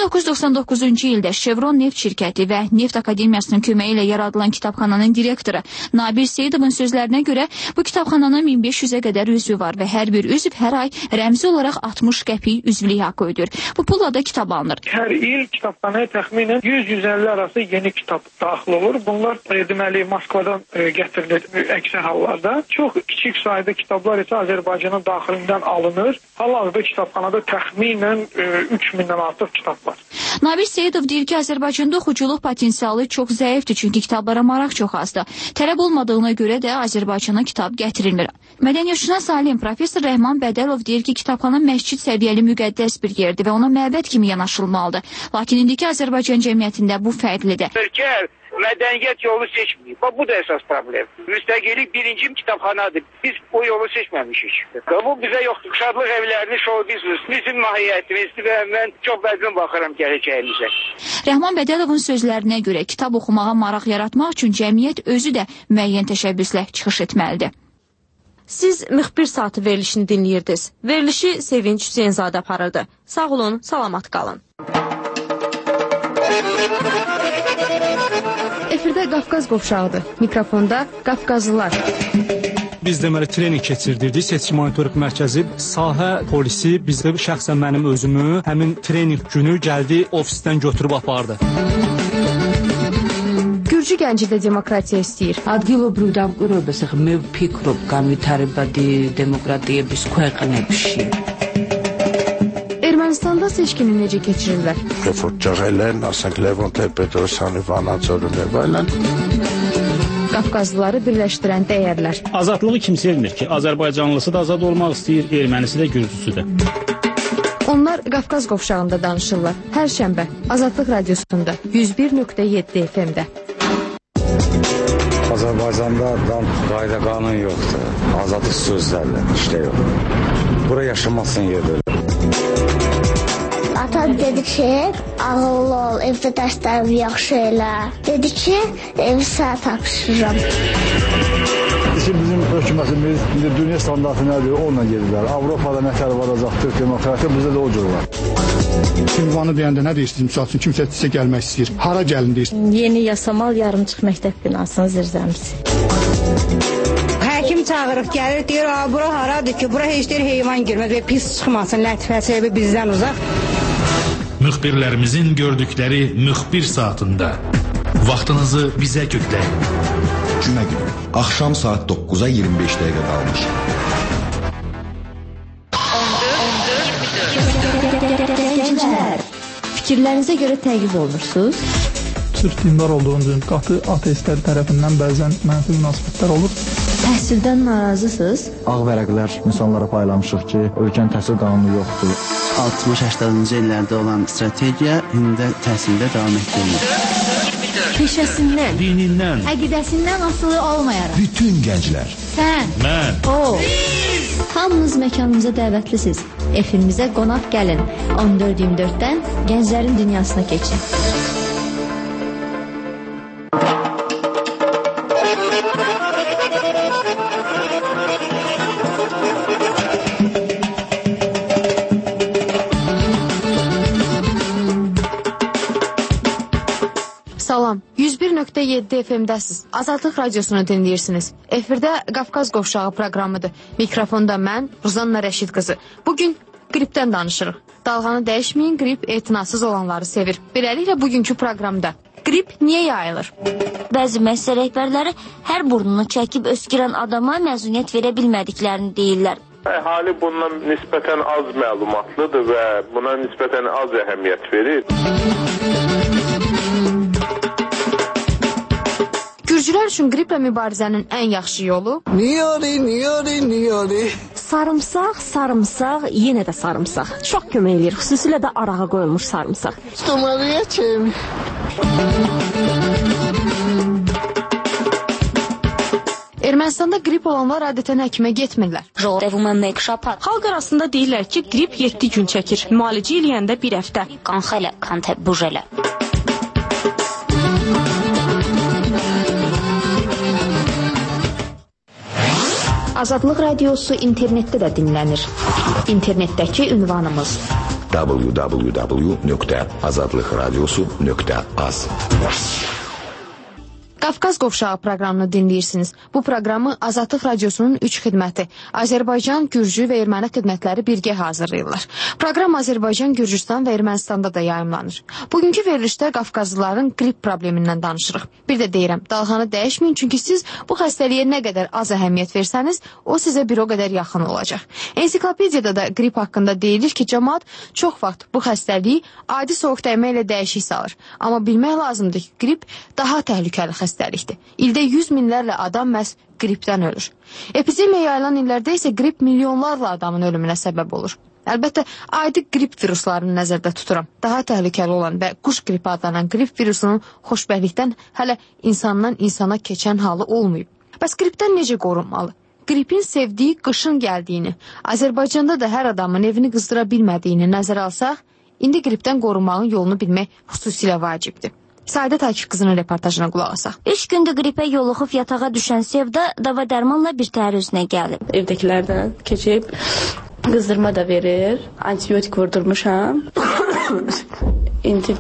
1999-cu ildə Chevron neft şirkəti və Neft Akademiyasının köməyi ilə yaradılan kitabxananın direktoru Nabil Seyidovun sözlərinə görə bu kitabxananın 1500-ə qədər üzvü var və hər bir üzv hər ay rəmzi olaraq 60 qəpik üzvlük haqqı ödür. Bu pulla da kitab alınır. Hər il kitabxanaya təxminən 100-150 arası yeni kitab daxil olur. Bunlar deməli Moskvadan gətirilir əksər hallarda. Çox kiçik sayda kitablar isə Azərbaycanın daxilindən alınır. Hal-hazırda kitabxanada təxminən 3000-dən artıq kitab var. Nabil Seyidov deyir ki, Azərbaycanda oxuculuq potensialı çox zəifdir, çünki kitablara maraq çox azdır. Tələb olmadığına görə də Azərbaycana kitab gətirilmir. Mədəniyyətşünas alim professor Rəhman Bədəlov deyir ki, kitabxana məscid səviyyəli müqəddəs bir yerdir və ona məbəd kimi yanaşılmalıdır. Lakin indiki Azərbaycan cəmiyyətində bu fərqlidir. Əgər mədəniyyət yolu seçməyib. Bu da əsas problem. Müstəqillik birinci kitabxanadır. Biz o yolu seçməmişik. Bu bizə yoxdur. Şadlıq evlərini, show business, bizim mahiyyətimizdir və mən çox bəzən baxıram gələcəyimizə. Rəhman Bədəlovun sözlərinə görə kitab oxumağa maraq yaratmaq üçün cəmiyyət özü də müəyyən təşəbbüslə çıxış etməlidir. Siz müxbir saatı verilişini dinləyirdiniz. Verilişi Sevinç Hüseynzadə aparırdı. Sağ olun, salamat qalın. Efirdə Qafqaz qovşağıdır. Mikrofonda Qafqazlılar. Biz deməli trening keçirdirdik. Seçki monitorinq mərkəzi, sahə polisi bizə şəxsən mənim özümü həmin trening günü gəldi ofisdən götürüb apardı. Gürcü gənci də demokratiya istəyir. ადგილობრივ დამკვირვებასახ მე ვფიქრობ განვითარებადი დემოკრატიების ქვეყნებში. Ermənistanda seçkini necə keçirirlər? Refutçağել են, ասենք Լևոն Տեր-Պետրոսյանի Վանաձորն եւ այլն. Qafqazlıları birləşdirən dəyərlər. Azadlığı kimsə bilmir ki, Azərbaycanlısı da azad olmaq istəyir, ermənisi də, gürcüsü də. Onlar Qafqaz qovşağında danışırlar. Hər şənbə Azadlıq radiosunda 101.7 FM-də. Azərbaycanda qayda qanun yoxdur. Azadlıq sözlərlə işlə yox. Bura yaşamazsın yerdə. Ata dedi ki, ağıllı ol, evdə dərslərimi yaxşı elə. Dedi ki, evi sənə tapşırıram. Bizim hökumətimiz dünya standartı nədir, onunla gedirlər. Avropada nətər varacaqdır, demokratiya bizdə də o cür var. Ünvanı deyəndə nə deyirsiniz? Misal üçün kimsə sizə gəlmək istəyir. Hara gəlin deyirsiniz? Yeni Yasamal yarımçıq məktəb binasının zirzəmisi. Həkim çağırıb gəlir, deyir, bura haradır ki, bura heç deyir heyvan girməz və pis çıxmasın, lətifəsi bizdən uzaq. Müxbirlərimizin gördükləri müxbir saatında vaxtınızı bizə kökləyin. Cümə günü, axşam saat 9-a 25 dəqiqə qalmış. Fikirlərinizə görə təqib olunursunuz? Sırf dindar olduğunuz qatı ateistlər tərəfindən bəzən mənfi münasibətlər olur. Təhsildən narazısınız? Ağ vərəqlər insanlara paylamışıq ki, ölkənin təhsil qanunu yoxdur. 60-80-ci illərdə olan strategiya indi də təhsildə davam etdirilir. Peşəsindən, dinindən, əqidəsindən asılı olmayaraq. Bütün gənclər. Sən, mən, o. Hamınız məkanımıza dəvətlisiniz. Efimizə qonaq gəlin. 14-24-dən gənclərin dünyasına keçin. Salam, 101.7 FM-dəsiz. Azadlıq radiosunu dinləyirsiniz. Efirdə Qafqaz qovşağı proqramıdır. Mikrofonda mən, Ruzanna Rəşid qızı. Bugün qripdən danışırıq. Dalğanı dəyişməyin, qrip etinasız olanları sevir. Beləliklə, bugünkü proqramda qrip niyə yayılır? Bəzi müəssisə rəhbərləri hər burnunu çəkib öskürən adama məzuniyyət verə bilmədiklərini deyirlər. Əhali bundan nisbətən az məlumatlıdır və buna nisbətən az əhəmiyyət verir. Gürcülər üçün qriplə mübarizənin ən yaxşı yolu? Niyori. Sarımsaq, yenə də sarımsaq. Çox kömək eləyir, xüsusilə də arağa qoyulmuş sarımsaq. Ermənistanda qrip olanlar adətən həkimə getmirlər. Xalq arasında deyirlər ki, qrip 7 gün çəkir. Müalicə eləyəndə 1 həftə. Azadlıq radiosu internetdə də dinlənir. İnternetdəki ünvanımız www.azadlıqradiosu.az. Qafqaz qovşağı proqramını dinləyirsiniz. Bu proqramı Azadlıq radiosunun 3 xidməti, Azərbaycan, Gürcü və Erməni xidmətləri birgə hazırlayırlar. Proqram Azərbaycan, Gürcüstan və Ermənistanda da yayımlanır. Bugünkü verilişdə Qafqazlıların qrip problemindən danışırıq. Bir də deyirəm, dalğanı dəyişməyin, çünki siz bu xəstəliyə nə qədər az əhəmiyyət versəniz, o sizə bir o qədər yaxın olacaq. Ensiklopediyada da qrip haqqında deyilir ki, cəmaət çox vaxt bu xəstəliyi adi soyuq dəymə ilə dəyişik salır. Amma bilmək lazımdır ki, qrip daha təhlükəli xəstəlikdir. İldə 100 minlərlə adam məhz qripdən ölür. Epidemiya yayılan illərdə isə qrip milyonlarla adamın ölümünə səbəb olur. Əlbəttə, adi qrip viruslarını nəzərdə tuturam. Daha təhlükəli olan və quş qripi adlanan qrip virusunun xoşbəxtlikdən hələ insandan insana keçən halı olmayıb. Bəs qripdən necə qorunmalı? Qripin sevdiyi qışın gəldiyini, Azərbaycanda da hər adamın evini qızdıra bilmədiyini nəzərə alsaq, indi qripdən qorunmağın yolunu bilmək xüsusilə vacibdir. Saadət Akif qızının reportajına qulaq asaq. 3 gündür qripə yoluxub yatağa düşən Sevda dava dərmanla bir təhər özünə gəlib. Evdəkilərdən keçib qızdırma da verir, antibiotik vurdurmuşam. İndi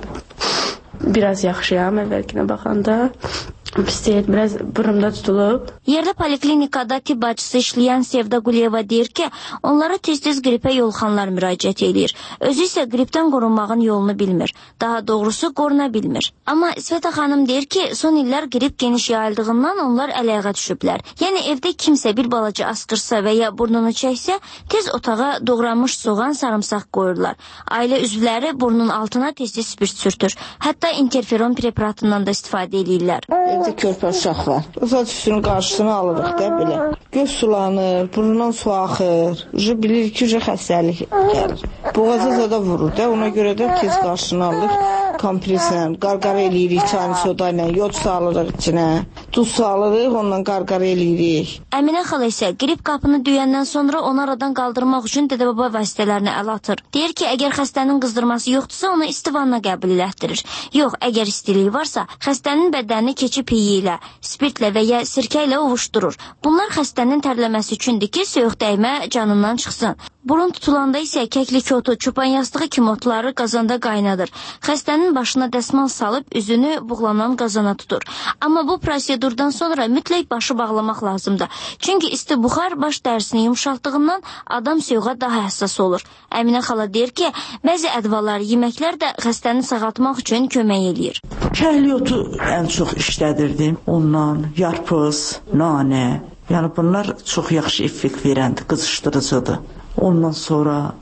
biraz yaxşıyam əvvəlkinə baxanda. Pis deyil, biraz burnumda tutulub. Yerli poliklinikada tibb bacısı işləyən Sevda Quliyeva deyir ki, onlara tez-tez qripə yoluxanlar müraciət edir. Özü isə qripdən qorunmağın yolunu bilmir. Daha doğrusu qoruna bilmir. Amma Sveta xanım deyir ki, son illər qrip geniş yayıldığından onlar əl-ayağa düşüblər. Yəni evdə kimsə bir balaca askırsa və ya burnunu çəksə, tez otağa doğranmış soğan, sarımsaq qoyurlar. Ailə üzvləri burnun altına tez-tez spirt sürtür. Hətta interferon preparatından da istifadə edirlər. Evdə körpə uşaq var. Uzaq üstünün qarşısını alırıq da belə. Göz sulanır, burnundan su axır. Bilirik ki, xəstəlik gəlir. Boğaza da vurur da, ona görə də tez qarşısını alır. Kompreslə, qarqara eləyirik, çayını soda ilə, yod salırıq içinə. Duz salırıq, ondan qarqara eləyirik. Əminə xala isə qrip qapını döyəndən sonra onu aradan qaldırmaq üçün dədə-baba vasitələrini ələ atır. Deyir ki, əgər xəstənin qızdırması yoxdursa, onu isti vanna qəbul elətdirir. Yox, əgər istiliyi varsa, xəstənin bədənini keçib piyi ilə, spirtlə və ya sirkə ilə ovuşdurur. Bunlar xəstənin tərləməsi üçündür ki, soyuq dəymə canından çıxsın. Burun tutulanda isə kəklik otu, çupan yastığı kimi otları qazanda qaynadır. Xəstənin başına dəsmal salıb üzünü buğlanan qazana tutur. Amma bu prosedurdan sonra mütləq başı bağlamaq lazımdır. Çünki isti buxar baş dərisini yumşaltdığından adam soyuğa daha həssas olur. Əminə xala deyir ki, bəzi ədvalar, yeməklər də xəstəni sağaltmaq üçün kömək eləyir. Kəklik otu ən çox işlədirdim. Ondan yarpız, nanə, yəni bunlar çox yaxşı effekt verəndir, qızışdırıcıdır. Ondan sonra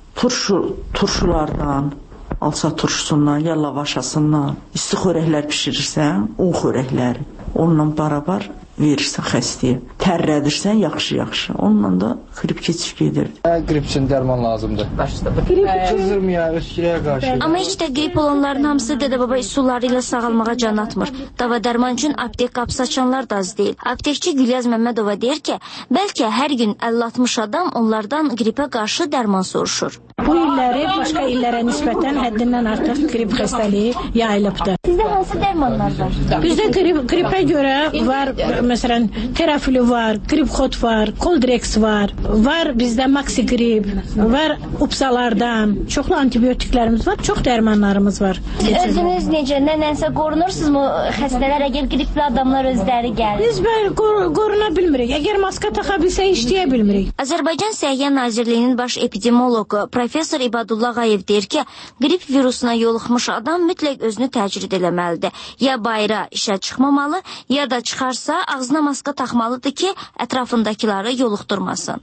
turşulardan, alça turşusundan, ya lavaşasından, isti xörəklər pişirirsən, un xörəkləri, onunla barabar verirsən xəstəyə. Tərlədirsən, yaxşı-yaxşı. Onunla da qrip keçib gedir. Qrip üçün dərman lazımdır. Qızdırmaya, öskürəyə qarşı. Amma heç də qrip olanların hamısı dədə-baba üsulları ilə sağalmağa can atmır. Dava dərman üçün aptek qapısı açanlar da az deyil. Aptekçi Gülyaz Məmmədova deyir ki, bəlkə hər gün 50-60 adam onlardan qripə qarşı dərman soruşur. Bu illəri başqa illərə nisbətən həddindən artıq qrip xəstəliyi yayılıbdır. Sizdə hansı dərmanlar var? Bizdə qripə görə var, məsələn, terafili var, qripxot var, koldrex var, var bizdə maksigrip, var upsalardan, çoxlu antibiotiklərimiz var, çox dərmanlarımız var. Özünüz necə, nənənsə qorunursunuzmu xəstələr, əgər qripli adamlar özləri gəlir? Biz qoruna bilmirik, əgər maska taxa bilsə işləyə bilmirik. Azərbaycan Səhiyyə Nazirliyinin baş epidemiologu Professor İbadullah Ağayev deyir ki, qrip virusuna yoluxmuş adam mütləq özünü təcrid eləməlidir. Ya bayra işə çıxmamalı, ya da çıxarsa ağzına maska taxmalıdır ki, ətrafındakiləri yoluxdurmasın.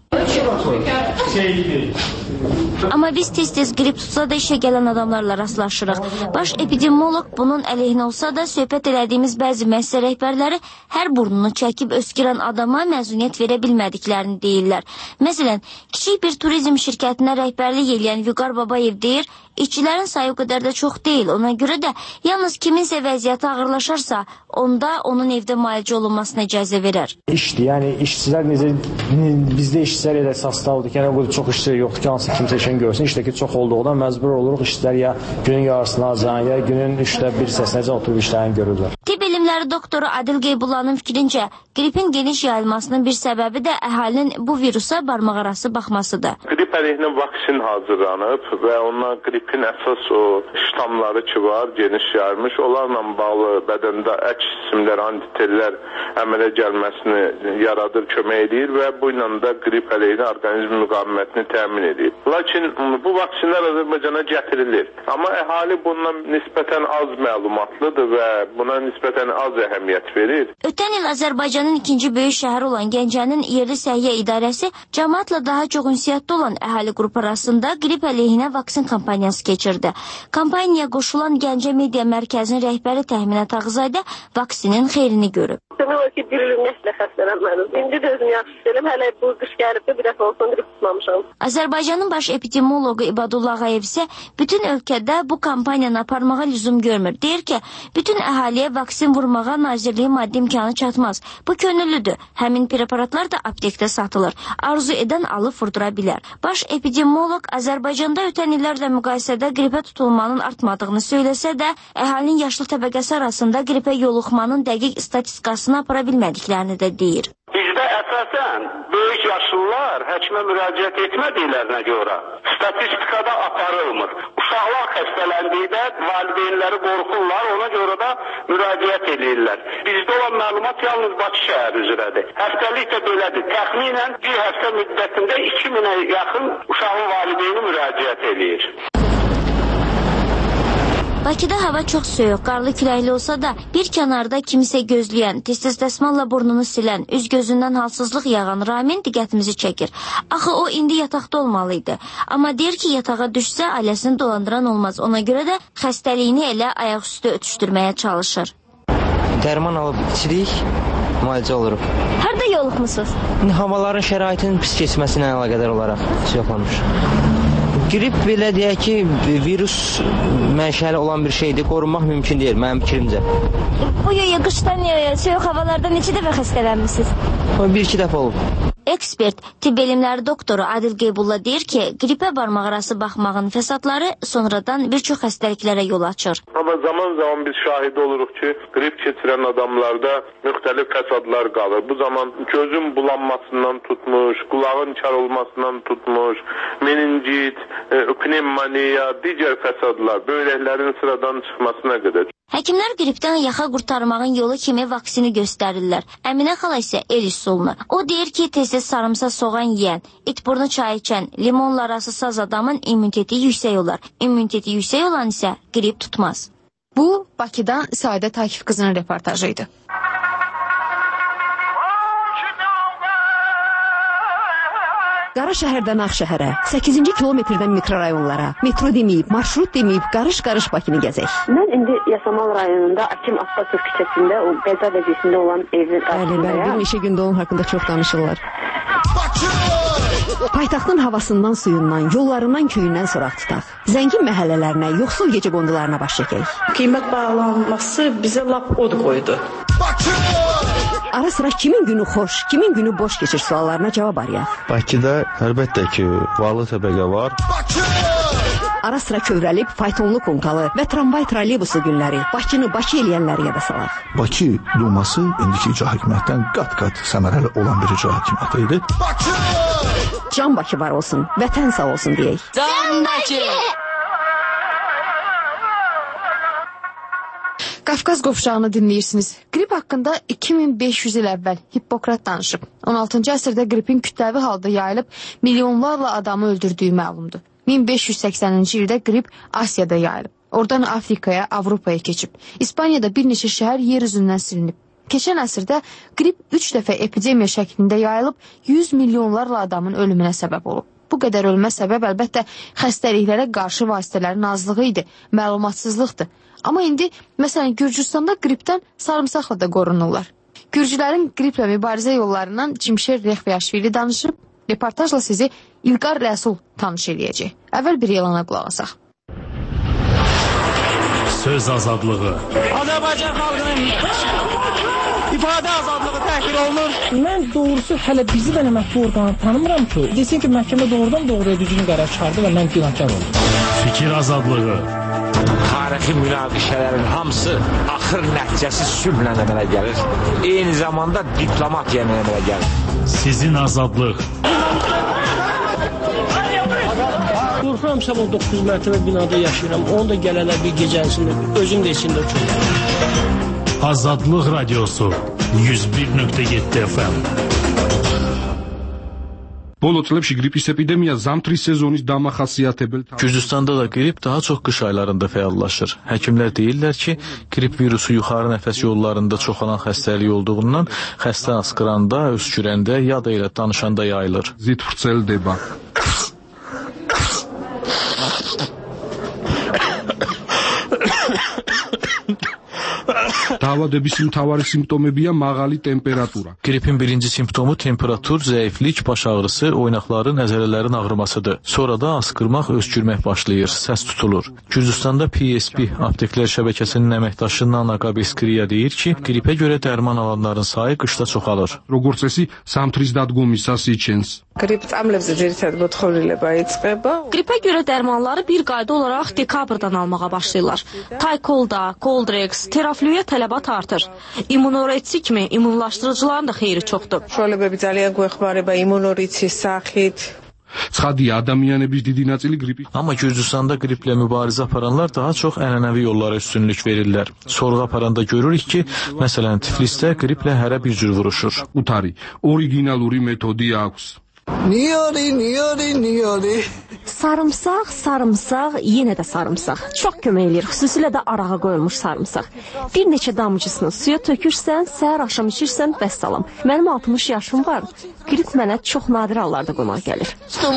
Amma biz tez-tez qrip tutsa da işə gələn adamlarla rastlaşırıq. Baş epidemiolog bunun əleyhinə olsa da söhbət elədiyimiz bəzi müəssisə rəhbərləri hər burnunu çəkib öskürən adama məzuniyyət verə bilmədiklərini deyirlər. Məsələn, kiçik bir turizm şirkətinə rəhbərlik eləyən Vüqar Babayev deyir, işçilərin sayı o qədər də çox deyil. Ona görə də yalnız kiminsə vəziyyəti ağırlaşarsa, onda onun evdə müalicə olunmasına icazə verər. İşdir, yəni işçilər necə, bizdə işçilər elə əsasdadır ki, yəni o qədər çox işçilər yoxdur ki, hansı kimsə işini görsün. İşdəki çox olduğundan məcbur oluruq işçilər ya günün yarısına acan, ya günün 3də 1 hissəsinə oturub işlərini görürlər. Tibb elmləri doktoru Adil Qeybulanın fikrincə, qripin geniş yayılmasının bir səbəbi də əhalinin bu virusa barmaqarası baxmasıdır. Qrip əleyhinə vaksin hazırlanıb və ondan qripin əsas o ştamları ki var, geniş yayılmış, onlarla bağlı bədəndə əks cisimlər, antitellər əmələ gəlməsini yaradır, kömək edir və bu ilə də qrip əleyhinə orqanizm müqavimətini təmin edir. Lakin bu vaksinlər Azərbaycana gətirilir. Amma əhali bundan nisbətən az məlumatlıdır və buna nisbətən az əhəmiyyət verir. Ötən il Azərbaycanın ikinci böyük şəhəri olan Gəncənin yerli səhiyyə idarəsi cəmaatla daha çox ünsiyyətdə olan əhali qrupu arasında qrip əleyhinə vaksin kampaniyası keçirdi. Kampaniyaya qoşulan Gəncə Media Mərkəzinin rəhbəri Təxminət Ağzayda vaksinin xeyrini görüb. Demək olar ki, bir il ümumiyyətlə xəstələnmədim. İndi də özüm yaxşı deyirəm, hələ bu qış gəlib də bir dəfə olsun qrip tutmamışam. Azərbaycanın baş epidemioloqu İbadullah Ağayev isə bütün ölkədə bu kampaniyanı aparmağa lüzum görmür. Deyir ki, bütün əhaliyə vaksin vurmağa Nazirliyin maddi imkanı çatmaz. Bu könüllüdür. Həmin preparatlar da aptekdə satılır. Arzu edən alıb vurdura bilər. Baş epidemioloq Azərbaycanda ötən illərlə müqayisədə qripə tutulmanın artmadığını söyləsə də, əhalinin yaşlı təbəqəsi arasında qripə yoluxmanın dəqiq statistikasını apara bilmədiklərini də deyir. Bizdə əsasən böyük yaşlılar həkimə müraciət etmədiklərinə görə statistikada aparılmır. Uşaqlar xəstələndikdə valideynləri qorxurlar, ona görə də müraciət edirlər. Bizdə olan məlumat yalnız Bakı şəhəri üzrədir. Həftəlik də belədir. Təxminən bir həftə müddətində 2000-ə yaxın uşağın valideyni müraciət edir. Bakıda hava çox soyuq, qarlı küləkli olsa da bir kənarda kimisə gözləyən, tez-tez dəsmalla burnunu silən, üz-gözündən halsızlıq yağan Ramin diqqətimizi çəkir. Axı o indi yataqda olmalıydı. Amma deyir ki, yatağa düşsə ailəsini dolandıran olmaz. Ona görə də xəstəliyini elə ayaqüstü ötüşdürməyə çalışır. Dərman alıb içirik, müalicə oluruq. Harada yoluxmusunuz? Havaların şəraitinin pis keçməsinə əlaqədar olaraq yoxlamış. Grip belə deyək ki, virus mənşəli olan bir şeydir, qorunmaq mümkün deyil, mənim fikrimcə. Bu qışdan, soyuq havalardan neçə dəfə xəstələnmişsiniz? Bir-iki dəfə olub. Ekspert, tibb elmləri doktoru Adil Qeybulla deyir ki, qripə barmaq arası baxmağın fəsadları sonradan bir çox xəstəliklərə yol açır. Amma zaman biz şahid oluruq ki, qrip keçirən adamlarda müxtəlif fəsadlar qalır. Bu zaman gözün bulanmasından tutmuş, qulağın kar olmasından tutmuş, meningit, pnevmoniya, digər fəsadlar, böyrəklərin sıradan çıxmasına qədər. Həkimlər qripdən yaxa qurtarmağın yolu kimi vaksini göstərirlər. Əminə xala isə el üsulunu. O deyir ki, tez-tez sarımsaq soğan yeyən, itburnu çay içən, limonla arası saz adamın immuniteti yüksək olar. İmmuniteti yüksək olan isə qrip tutmaz. Bu, Bakıdan Səadət Akif qızının reportajıydı. Qara şəhərdən Ağ şəhərə, 8-ci kilometrdən mikrorayonlara, metro deməyib, marşrut deməyib, qarış-qarış Bakını gəzək. Mən indi Yasamal rayonunda Akim Abbasov küçəsində o qəza vəziyyətində olan evin qarşısındayım. Bəli, bir neçə gündə onun haqqında çox danışırlar. Paytaxtın havasından, suyundan, yollarından, köyündən soraq tutaq. Zəngin məhəllələrinə, yoxsul gecə qondularına baş çəkək. Qiymət bağlanması bizə lap od qoydu. Ara sıra kimin günü xoş, kimin günü boş keçir suallarına cavab arayaq. Bakıda əlbəttə ki, varlı təbəqə var. Ara sıra kövrəlib, faytonlu konkalı və tramvay trolleybuslu günləri, Bakını Bakı eləyənləri yada salaq. Bakı Duması indiki icra hakimiyyətdən qat-qat səmərəli olan bir icra hakimiyyəti idi. Can Bakı var olsun, vətən sağ olsun deyək. Can Bakı! Qafqaz qovşağını dinləyirsiniz. Qrip haqqında 2500 il əvvəl Hippokrat danışıb. 16-cı əsrdə qripin kütləvi halda yayılıb milyonlarla adamı öldürdüyü məlumdur. 1580-ci ildə qrip Asiyada yayılıb. Oradan Afrikaya, Avropaya keçib. İspaniyada bir neçə şəhər yer üzündən silinib. Keçən əsrdə qrip 3 dəfə epidemiya şəklində yayılıb 100 milyonlarla adamın ölümünə səbəb olub. Bu qədər ölmə səbəb əlbəttə xəstəliklərə qarşı vasitələrin azlığı idi, məlumatsızlıqdır. Amma indi, məsələn, Gürcüstanda qripdən sarımsaqla da qorunurlar. Gürcülərin qriplə mübarizə yollarından Cimşir Rexviyaşvili danışıb, reportajla sizi İlqar Rəsul tanış eləyəcək. Əvvəl bir elana qulaq asaq. Söz azadlığı. Azərbaycan xalqının ifadə azadlığı təhqir olunur. Mən doğrusu hələ bizi də mətbu orqanı tanımıram ki, desin ki, məhkəmə doğrudan doğruya düzgün qərar çıxardı və mən günahkar oldum. Fikir azadlığı. Tarixi münaqişələrin hamısı axır nəticəsi sülhlə əmələ gəlir. Eyni zamanda diplomatiya əmələ gəlir. Sizin azadlıq. Qorxuram sabah 9 mərtəbə binada yaşayıram. Onu da gələnlər bir gecənsində, özüm də içində oturuyorum. Azadlıq radiosu 101.7 FM. Gürcüstanda da qrip daha çox qış aylarında fəallaşır. Həkimlər deyirlər ki, qrip virusu yuxarı nəfəs yollarında çoxalan xəstəlik olduğundan xəstə asqıranda, öskürəndə ya da elə danışanda yayılır. დაავადების მთავარი სიმპტომებია mağali temperatura. Gripin birinci simptomu temperatur, zəiflik, baş ağrısı, oynaqların, əzələlərin ağrımasıdır. Sonra da askırmaq, öskürmək başlayır, səs tutulur. Gürcüstanda PSP, apteklər şəbəkəsinin əməkdaşı Nana Qabeskriya deyir ki, qripə görə dərman alanların sayı qışda çoxalır. როგორც წესი, სამთრის დადგომისას იჩენს. Qripə görə dərmanları bir qayda olaraq dekabrdan almağa başlayırlar. Taykolda, Coldrex, teraflüyə tələbat artır. İmmunoretsi kimi immunlaşdırıcıların da xeyri çoxdur. Ცხადია, ადამიანების დიდი ნაწილი გრიპის. Amma Gürcüstanda qriplə mübarizə aparanlar daha çox ənənəvi yollara üstünlük verirlər. Sorğu aparanda görürük ki, məsələn, Tiflisdə qriplə hərə bir cür vuruşur. Utari, originaluri metodi აქვს. Niyori. Sarımsaq, yenə də sarımsaq. Çox kömək eləyir, xüsusilə də arağa qoyulmuş sarımsaq. Bir neçə damcısını suya tökürsən, səhər axşam içirsən, vəssalam. Mənim 60 yaşım var, qrip mənə çox nadir hallarda qonaq gəlir.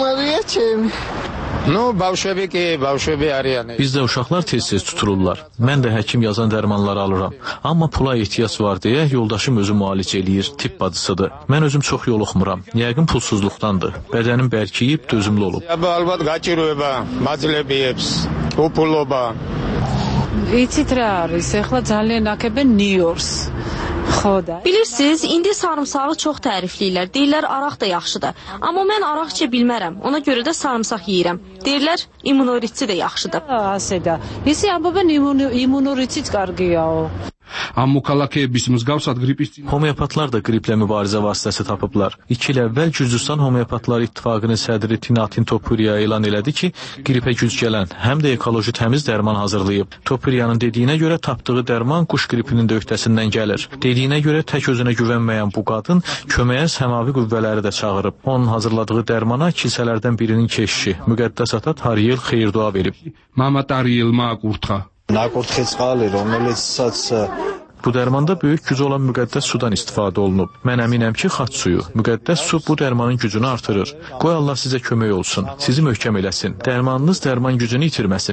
Bizdə uşaqlar tez-tez tutulurlar. Mən də həkim yazan dərmanları alıram. Amma pula ehtiyac var deyə yoldaşım özü müalicə eləyir, tibb bacısıdır. Mən özüm çox yoluxmuram. Yəqin pulsuzluqdandır. Bədənim bərkiyib, dözümlü olub. Bilirsiniz, indi sarımsağı çox tərifləyirlər. Deyirlər, araq da yaxşıdır. Amma mən araq içə bilmərəm. Ona görə də sarımsaq yeyirəm. Deyirlər, immunoritsi də yaxşıdır. Am mokalakəების მსგავსად gripis. Homeopatlar da qriplə mübarizə vasitəsi tapıblar. 2 il əvvəl Gürcüstan Homeopatlar İttifaqının sədri Tinatin Topuriya elan elədi ki, qripə güc gələn, həm də ekoloji təmiz dərman hazırlayıb. Topuriyanın dediyinə görə tapdığı dərman quş qripinin də öhdəsindən gəlir. Dediyinə görə tək özünə güvənməyən bu qadın köməyə səmavi qüvvələri də çağırıb. Onun hazırladığı dərmana kilsələrdən birinin keşişi, müqəddəs ata Tariyel xeyir-dua verib. Mama Tariyelma aqurtxa. Bu dərmanda böyük gücü olan müqəddəs sudan istifadə olunub. Mən əminəm ki, xaç suyu, müqəddəs su bu dərmanın gücünü artırır. Qoy Allah sizə kömək olsun, sizi möhkəm eləsin. Dərmanınız dərman gücünü itirməsin.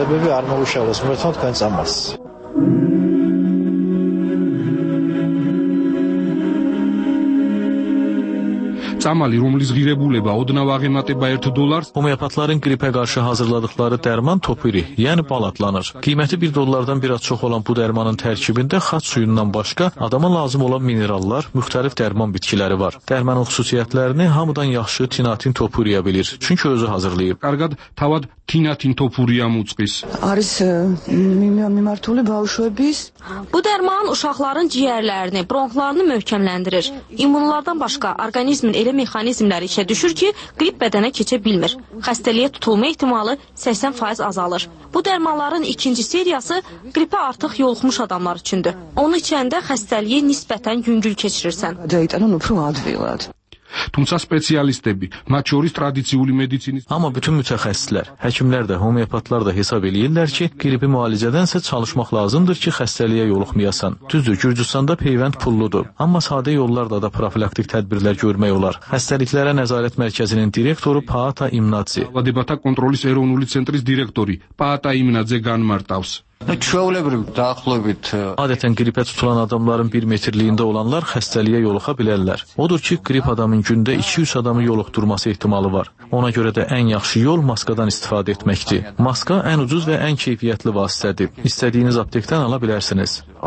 Წამალი, რომლის ღირებულება ოდნავ აღემატება $1. Homeopatların qripə qarşı hazırladıkları dərman topuri, yəni bal adlanır. Qiyməti $1-dan biraz çox olan bu dərmanın tərkibində xaç suyundan başqa adama lazım olan minerallar, müxtəlif dərman bitkiləri var. Dərmanın xüsusiyyətlərini hamıdan yaxşı Tinatin Topuriya bilir, çünki özü hazırlayıb. Qarqad tavad Tinatin Topuriya muçqis. Bu dərman uşaqların ciyərlərini, bronxlarını möhkəmləndirir. İmmunlardan başqa orqanizmin elə mexanizmləri işə düşür ki, qrip bədənə keçə bilmir. Xəstəliyə tutulma ehtimalı 80% azalır. Bu dərmanların ikinci seriyası qripə artıq yoluxmuş adamlar üçündür. Onu içəndə xəstəliyi nisbətən yüngül keçirirsən. Tümsə spesialistები, მათ შორის ტრადიციული medicinis. Amma bütün mütəxəssislər, həkimlər də, homeopatlar da hesab eləyirlər ki, qripi müalicədənsə çalışmaq lazımdır ki, xəstəliyə yoluxmayasan. Düzdür, Gürcüstanda peyvənd pulludur. Amma sadə yollarla da profilaktik tədbirlər görmək olar. Xəstəliklərə nəzarət mərkəzinin direktoru Paata İmnadze. Vədibatə kontrolis erოვნული centris direktori Paata İmnadze განმარტავს. Adətən qripə tutulan adamların 1 metrliyində olanlar xəstəliyə yoluxa bilərlər. Odur ki, qrip adamın gündə 200 adamı yoluxdurması ehtimalı var. Ona görə də ən yaxşı yol maskadan istifadə etməkdir. Maska ən ucuz və ən keyfiyyətli vasitədir. İstədiyiniz aptekdən ala bilərsiniz.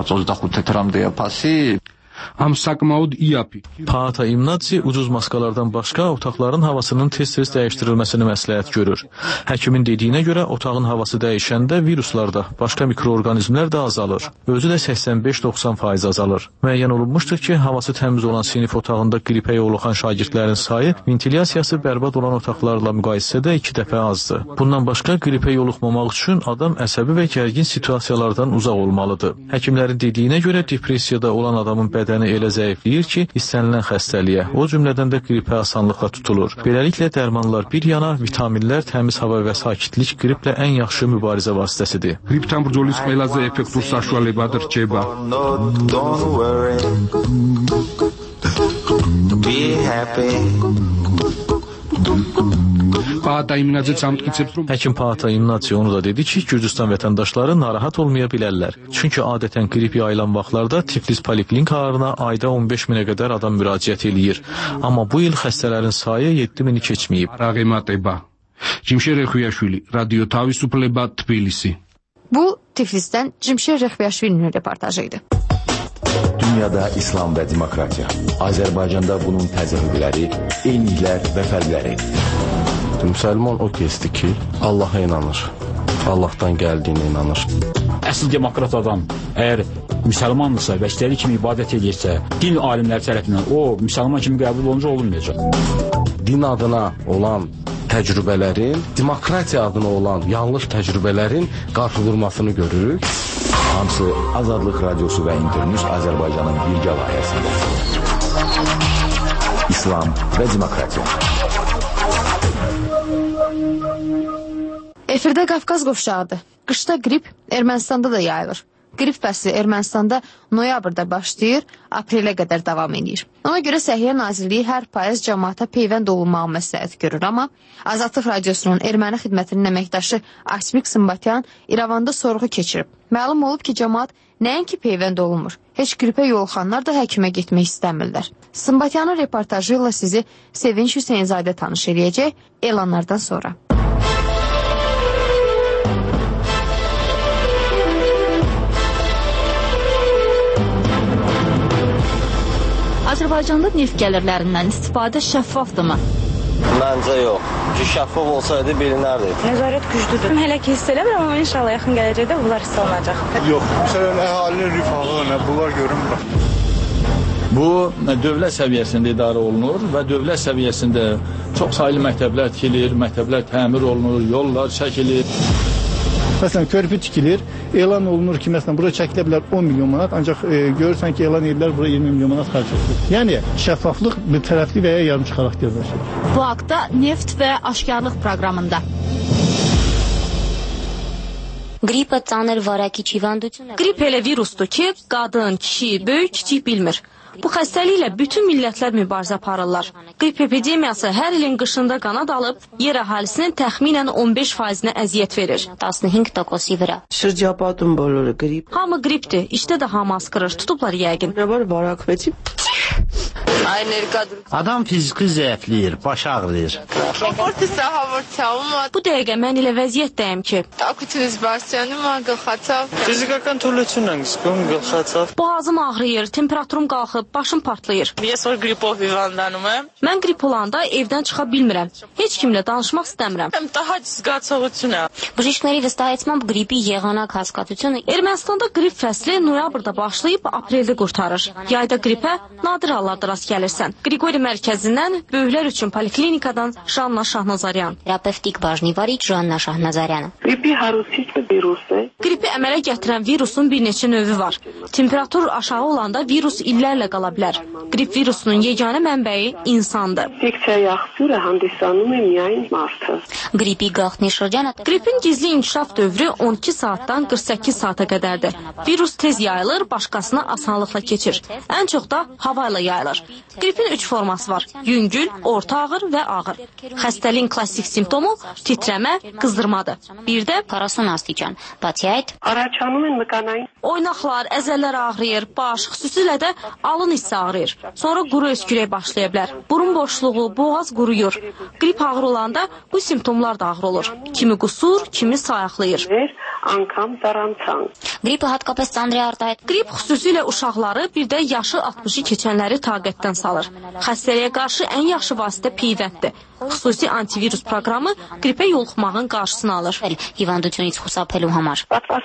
Am sakmaud iapi. Paata İmnadze ucuz maskalardan başqa otaqların havasının tez-tez dəyişdirilməsini məsləhət görür. Həkimin dediyinə görə otağın havası dəyişəndə viruslar da, başqa mikroorqanizmlər də azalır. Özü də 85-90% azalır. Müəyyən olunmuşdur ki, havası təmiz olan sinif otağında qripə yoluxan şagirdlərin sayı ventilyasiyası bərbad olan otaqlarla müqayisədə 2 dəfə azdır. Bundan başqa qripə yoluxmamaq üçün adam əsəbi və gərgin situasiyalardan uzaq olmalıdır. Həkimlərin dediyinə görə depressiyada olan adamın bədəni elə zəifləyir ki, istənilən xəstəliyə, o cümlədən də qripə asanlıqla tutulur. Beləliklə dərmanlar bir yana, vitaminlər, təmiz hava və sakitlik qriplə ən yaxşı mübarizə vasitəsidir. Qripdən bრძოლის ყველაზე effektiv sაშუალება რჩება. Be happy. Paata İmnacı çamtkitsep Həkim Paata İmnacı onu da dedi ki, Gürcüstan vətəndaşları narahat olmaya bilərlər. Çünki adətən qrip yayılan vaxtlarda Tiflis polikliniklarına ayda 15 minə qədər adam müraciət eləyir. Amma bu il xəstələrin sayı 7 mini keçməyib. Rağemateba. Cimşer Rexuyaşvili, Radyo Tavisupleba Tbilisi. Bu Tiflisdən Cimşer Rexuyaşvilinin reportajı idi. Dünyada İslam və demokratiya. Azərbaycanda bunun təzahürləri, eyniliklər və fərqləri. Müsəlman o kəsdir ki, Allaha inanır. Allahdan gəldiyinə inanır. Əsl demokrat adam əgər müsəlmandırsa və istədiyi kimi ibadət edirsə, din alimləri tərəfindən o müsəlman kimi qəbul olunca olunmayacaq. Din adına olan təcrübələrin, demokratiya adına olan yanlış təcrübələrin qarşıdurmasını görürük. Hamısı Azadlıq Radiosu və İnternews Azərbaycanın birgə layihəsində. İslam və demokratiya. Efirdə Qafqaz qovşağıdır. Qışda qrip Ermənistanda da yayılır. Qrip fəsli Ermənistanda noyabrda başlayır, aprelə qədər davam edir. Ona görə Səhiyyə Nazirliyi hər payız cəmaata peyvənd olunmağı məsləhət görür, amma Azadlıq Radiosunun erməni xidmətinin əməkdaşı Asmik Sımbatyan İrəvanda sorğu keçirib. Məlum olub ki, cəmaat nəinki peyvənd olunmur, heç qripə yoluxanlar da həkimə getmək istəmirlər. Sımbatyanın reportajı ilə sizi Sevinç Hüseynzadə tanış edəcək elanlardan sonra. Azərbaycanda neft gəlirlərindən istifadə şəffafdırmı? Məncə yox. Çünki şəffaf olsaydı bilinərdi. Nəzarət güclüdür. Hələ ki hiss eləmirəm, amma inşallah yaxın gələcəkdə bunlar hiss olunacaq. Yox, məsələn, əhalinin rifahı, bunlar görünmür. Bu, dövlət səviyyəsində idarə olunur və dövlət səviyyəsində çox saylı məktəblər tikilir, məktəblər təmir olunur, yollar çəkilir. Məsələn, körpü tikilir, elan olunur ki, məsələn, bura çəkilə bilər 10 milyon manat, ancaq görürsən ki, elan edirlər, bura 20 milyon manat xərc edilir. Yəni, şəffaflıq bir tərəfli və ya yarımçı xarakterləşir. Bu haqda Neft və Aşkarlıq proqramında. Qripə ծանր վարակիչ հիվանդություն է։ Qrip elə virusdur ki, qadın, kişi, böyük, kiçik bilmir. Bu xəstəliklə bütün millətlər mübarizə aparırlar. Qrip epidemiyası hər ilin qışında qanad alıb, yer əhalisinin təxminən 15%-nə əziyyət verir. 15%-ի vəra. Şırcapadın boluru qrip. Hamı qripdir, işdə də hamı askırır, tutublar yəqin. Nə var, varak veçib? Adam fiziki zəifləyir, baş ağrıyır. Bu dəqiqə mən elə vəziyyətdəyim ki, Fizikական türlüçünlə qısqım, qılxaçaq. boğazım ağrıyır, temperaturum qalxıb, başım partlayır. Mən qrip olanda evdən çıxa bilmirəm. Heç kimlə danışmaq istəmirəm. Բժիշկների վստահեցմամբ qripi եղանակ հասկացությունը Ermənistanda qrip fəsli noyabrda başlayıb apreldə qurtarır. Yayda qripə nadir hallarda rast gəlirsən. Qriqori mərkəzindən böyüklər üçün poliklinikadan Janna Şahnazaryan. Terapevtik bajnivarıç Janna Şahnazaryan. Qripi əmələ gətirən virusun bir neçə növü var. Temperatur aşağı olanda virus illərlə qala bilər. Qrip virusunun yeganə mənbəyi insandır. Qripi gağdni şırcana. Qripin gizli inkişaf dövrü 12 saatdan 48 saata qədərdir. Virus tez yayılır, başqasına asanlıqla keçir. Ən çox da hava ilə yayılır. Qripin 3 forması var. Yüngül, orta ağır və ağır. Xəstəliyin klassik simptomu titrəmə, qızdırmadır. Bir də Karason astican. Patiyayt. Oynaqlar, əzəllər ağrıyır, baş, xüsusilə də alın hissi ağrıyır. Sonra quru öskürək başlaya bilər. Burun boşluğu, boğaz quruyur. Qrip ağır olanda bu simptomlar da ağır olur. Kimi qusur, kimi sayaqlayır. Qripə hətqapəs ծանր է արտահայտ. Qrip xüsusilə uşaqları, bir də yaşı 60-ı keçənləri taqətdən salır. Xəstəliyə qarşı ən yaxşı vasitə peyvənddir. Xüsusi antivirus proqramı qripə yoluxmağın qarşısını alır. Hivandությունից xուսափելու համար.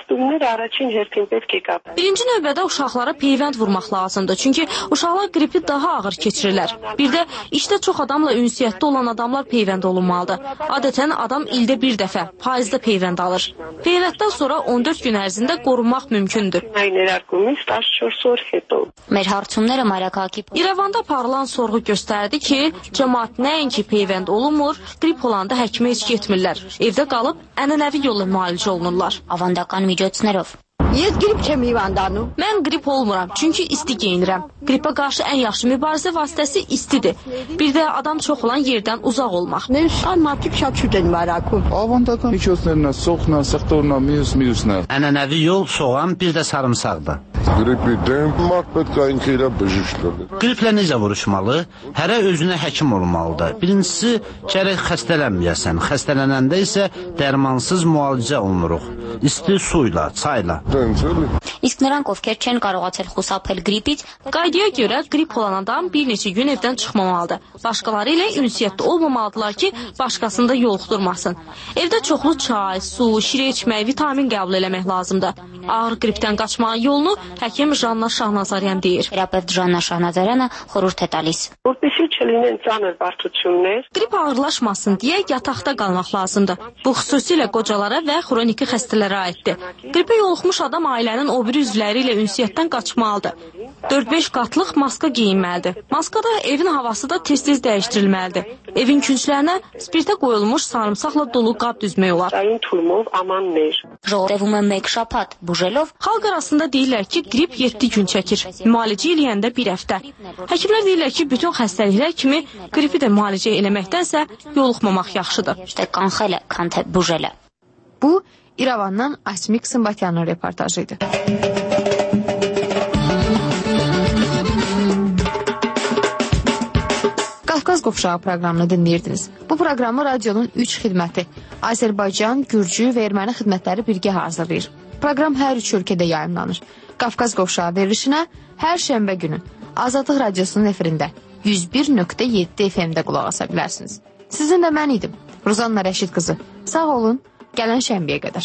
Birinci növbədə uşaqlara peyvənd vurmaq lazımdır. Çünki uşaqlar qripi daha ağır keçirirlər. Bir də işdə çox adamla ünsiyyətdə olan adamlar peyvənd olunmalıdır. Adətən adam ildə bir dəfə, payızda peyvənd alır. Peyvənddən sonra 14 gün ərzində qorunmaq mümkündür. Մեր հարցումները մայրաքաղաքի İrəvanda aparılan sorğu göstərdi ki, cəmaət nəinki peyvənd olunmur, qrip olanda həkimə heç getmirlər. Evdə qalıb ənənəvi yolla müalicə olunurlar. Avանդական միջոցներով. Yes, grip çemivandanı. Mən qrip olmuram, çünki isti geyinirəm. Qripə qarşı ən yaxşı mübarizə vasitəsi istidir. Bir də adam çox olan yerdən uzaq olmaq. Mən şalmatik şatüdən var akım. Avantadan mikoslarına, soğukla, saxtorla, miyusla. Ənənəvi yol soğan, bir də sarımsaqdır. Qripdən mətbəd qayınkıyla büzüşdürür. Qriplə necə vuruşmalı? Hərə özünə həkim olmalıdır. Birincisi, gərək xəstələnməyəsən. Xəstələnəndə isə dərmansız müalicə olunuruq. İsti suyla, çayla. Իսկ նրանք, ովքեր չեն կարողացել խուսափել գրիպից, qaydaya görə qrip olan adam bir neçə gün evdən çıxmamalıdır. Başqaları ilə ünsiyyətdə olmamalıdırlar ki, başqasını da yoluxdurmasın. Evdə çoxlu çay, su, şirə içmək, vitamin qəbul eləmək lazımdır. Ağır qripdən qaçmağın yolunu həkim Janna Şahnazaryan deyir. Terapevt Janna Şahnazaryanı xorhurt է տալիս. Qrip ağırlaşmasın deyə yataqda qalmaq lazımdır. Bu xüsusilə qocalara və xroniki xəstələrə aiddir. Qripə yoluxmuş adam ailənin o biri üzvləri ilə ünsiyyətdən qaçmalıdır. 4-5 qatlıq maska geyinməlidir. Maskada evin havası da tez-tez dəyişdirilməlidir. Evin künclərinə spirtə qoyulmuş sarımsaqla dolu qab düzmək olar. Ժողովրդում է մեկ շաբաթ բուժելով. Xalq arasında deyirlər ki, qrip 7 gün çəkir. Müalicə eləyəndə 1 həftə. Həkimlər deyirlər ki, bütün xəstəliklər kimi qripi də müalicə eləməkdənsə yoluxmamaq yaxşıdır. Կանխելը, քան թե բուժելը. Bu, İrəvandan Asmik Sımbatyanın reportajı idi. Qafqaz Qovşağı proqramını dinləyirdiniz. Bu proqramı radionun 3 xidməti Azərbaycan, Gürcü və Erməni xidmətləri birgə hazırlayır. Proqram hər 3 ölkədə yayımlanır. Qafqaz Qovşağı verilişinə hər şənbə günü Azadlıq Radiosunun efirində 101.7 FM-də qulaq asa bilərsiniz. Sizin də mən idim, Ruzanna Rəşid qızı. Sağ olun, gələn şənbəyə qədər.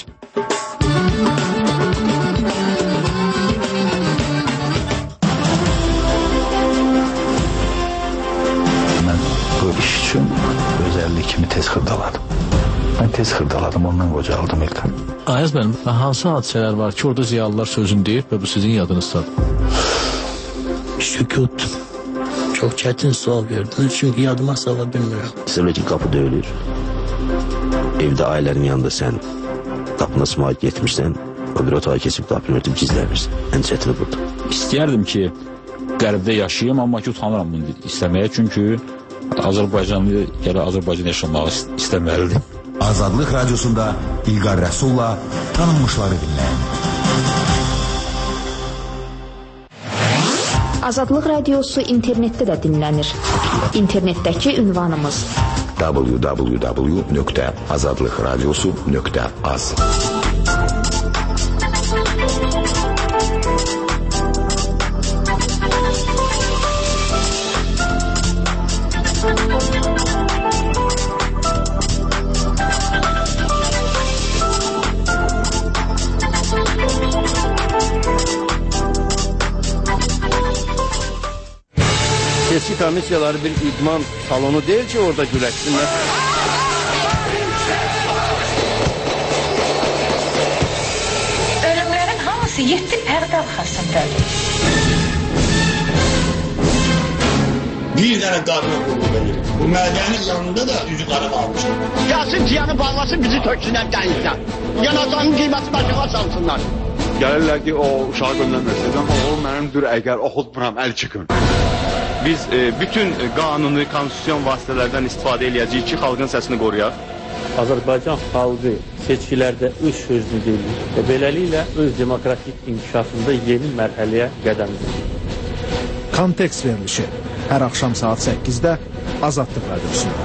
Bu iş üçün özəllik kimi tez xırdaladım. Mən tez xırdaladım, ondan qocaldım İlqar. Ayaz mənim, hansı hadisələr var ki, orada ziyalılar sözünü deyib və bu sizin yadınızdadır? Sükut. Çox çətin sual verdiniz, çünki yadıma sala bilmirəm. Sırrıcı qapı döyülür. Evdə ailənin yanında sən qapına sımaq getmişsən, o bir otağa keçib qapını örtüb gizlənirsən. Ən çətini budur. İstəyərdim ki, qərbdə yaşayayım, amma ki, utanıram bunu istəməyə, çünki Azərbaycanlı gələ Azərbaycan yaşamağı istəməlidir. Azadlıq Radiosunda İlqar Rəsulla tanınmışları dinləyin. Azadlıq Radiosu internetdə də dinlənir. İnternetdəki ünvanımız www.azadlıqradiosu.az. Seçki komissiyaları bir idman salonu deyil ki, orada güləşsinlər. Ölümlərin hamısı 7 pərdə arxasındadır. Bir dənə qarına qurulu verir. Bu mədənin yanında da üzü qara qalmışdır. Gəlsin ciyanı bağlasın, bizi töksünlər dənizdən. Yanacağının qiyməti başına salsınlar. Gəlirlər ki, o uşağı göndərməsin. Oğlum mənimdir, əgər oxutmuram, əl çıxın. Biz bütün qanuni, konstitusyon vasitələrdən istifadə eləyəcəyik ki, xalqın səsini qoruyaq. Azərbaycan xalqı seçkilərdə öz sözünü deyir və beləliklə öz demokratik inkişafında yeni mərhələyə qədəm qoyur. Kontekst verilişi hər axşam saat 8-də Azadlıq Radiosunda.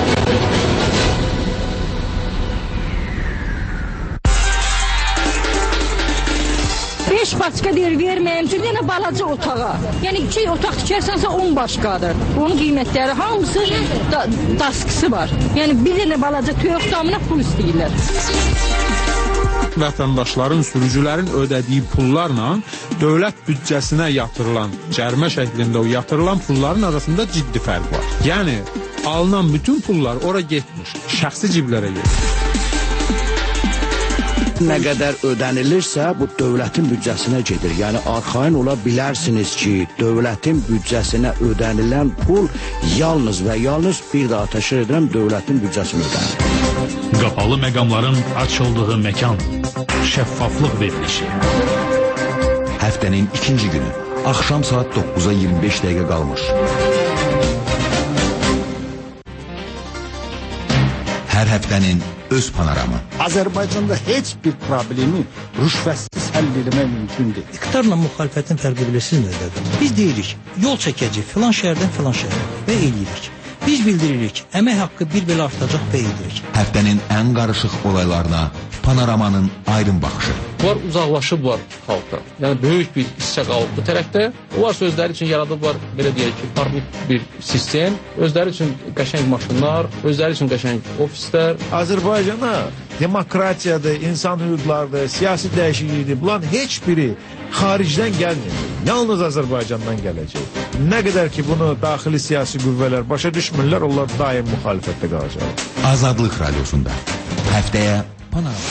Beş başqa deyir, verməyəm üçün yenə balaca otağa. Yəni 2 otaq tikərsənsə 10 başqadır. Onun qiymətləri hamısı daskısı var. Yəni bir dənə balaca toyuq damına pul istəyirlər. Vətəndaşların, sürücülərin ödədiyi pullarla dövlət büdcəsinə yatırılan, cərimə şəklində o yatırılan pulların arasında ciddi fərq var. Yəni alınan bütün pullar ora getmiş, şəxsi ciblərə getmiş. Nə qədər ödənilirsə, bu dövlətin büdcəsinə gedir. Yəni, arxain ola bilərsiniz ki, dövlətin büdcəsinə ödənilən pul yalnız və yalnız bir daha təşkil edirəm, dövlətin büdcəsinə ödənilir. Qapalı məqamların açıldığı məkan. Şəffaflıq verilişi. Həftənin ikinci günü. Axşam saat 9-a 25 dəqiqə qalmış. Hər həftənin öz panoramı. Azərbaycanda heç bir problemi rüşvətsiz həll etmək mümkün deyil. İqtidarla müxalifətin fərqi bilirsiniz nədir? Biz deyirik, yol çəkəcək filan şəhərdən filan şəhərə və eləyirik. Biz bildiririk, əmək haqqı bir belə artacaq və edirik. Həftənin ən qarışıq olaylarına panoramanın aydın baxışı. Bunlar uzaqlaşıblar xalqdan. Yəni böyük bir hissə qalıb bu tərəfdə. Onlar özləri üçün yaradıblar, belə deyək ki, fərqli bir sistem, özləri üçün qəşəng maşınlar, özləri üçün qəşəng ofislər. Azərbaycana demokratiyadır, insan hüquqlarıdır, siyasi dəyişiklikdir. Bunların heç biri xaricdən gəlmir. Yalnız Azərbaycandan gələcək. Nə qədər ki bunu daxili siyasi qüvvələr başa düşmürlər, onlar daim müxalifətdə qalacaq. Azadlıq Radiosunda həftəyə panorama.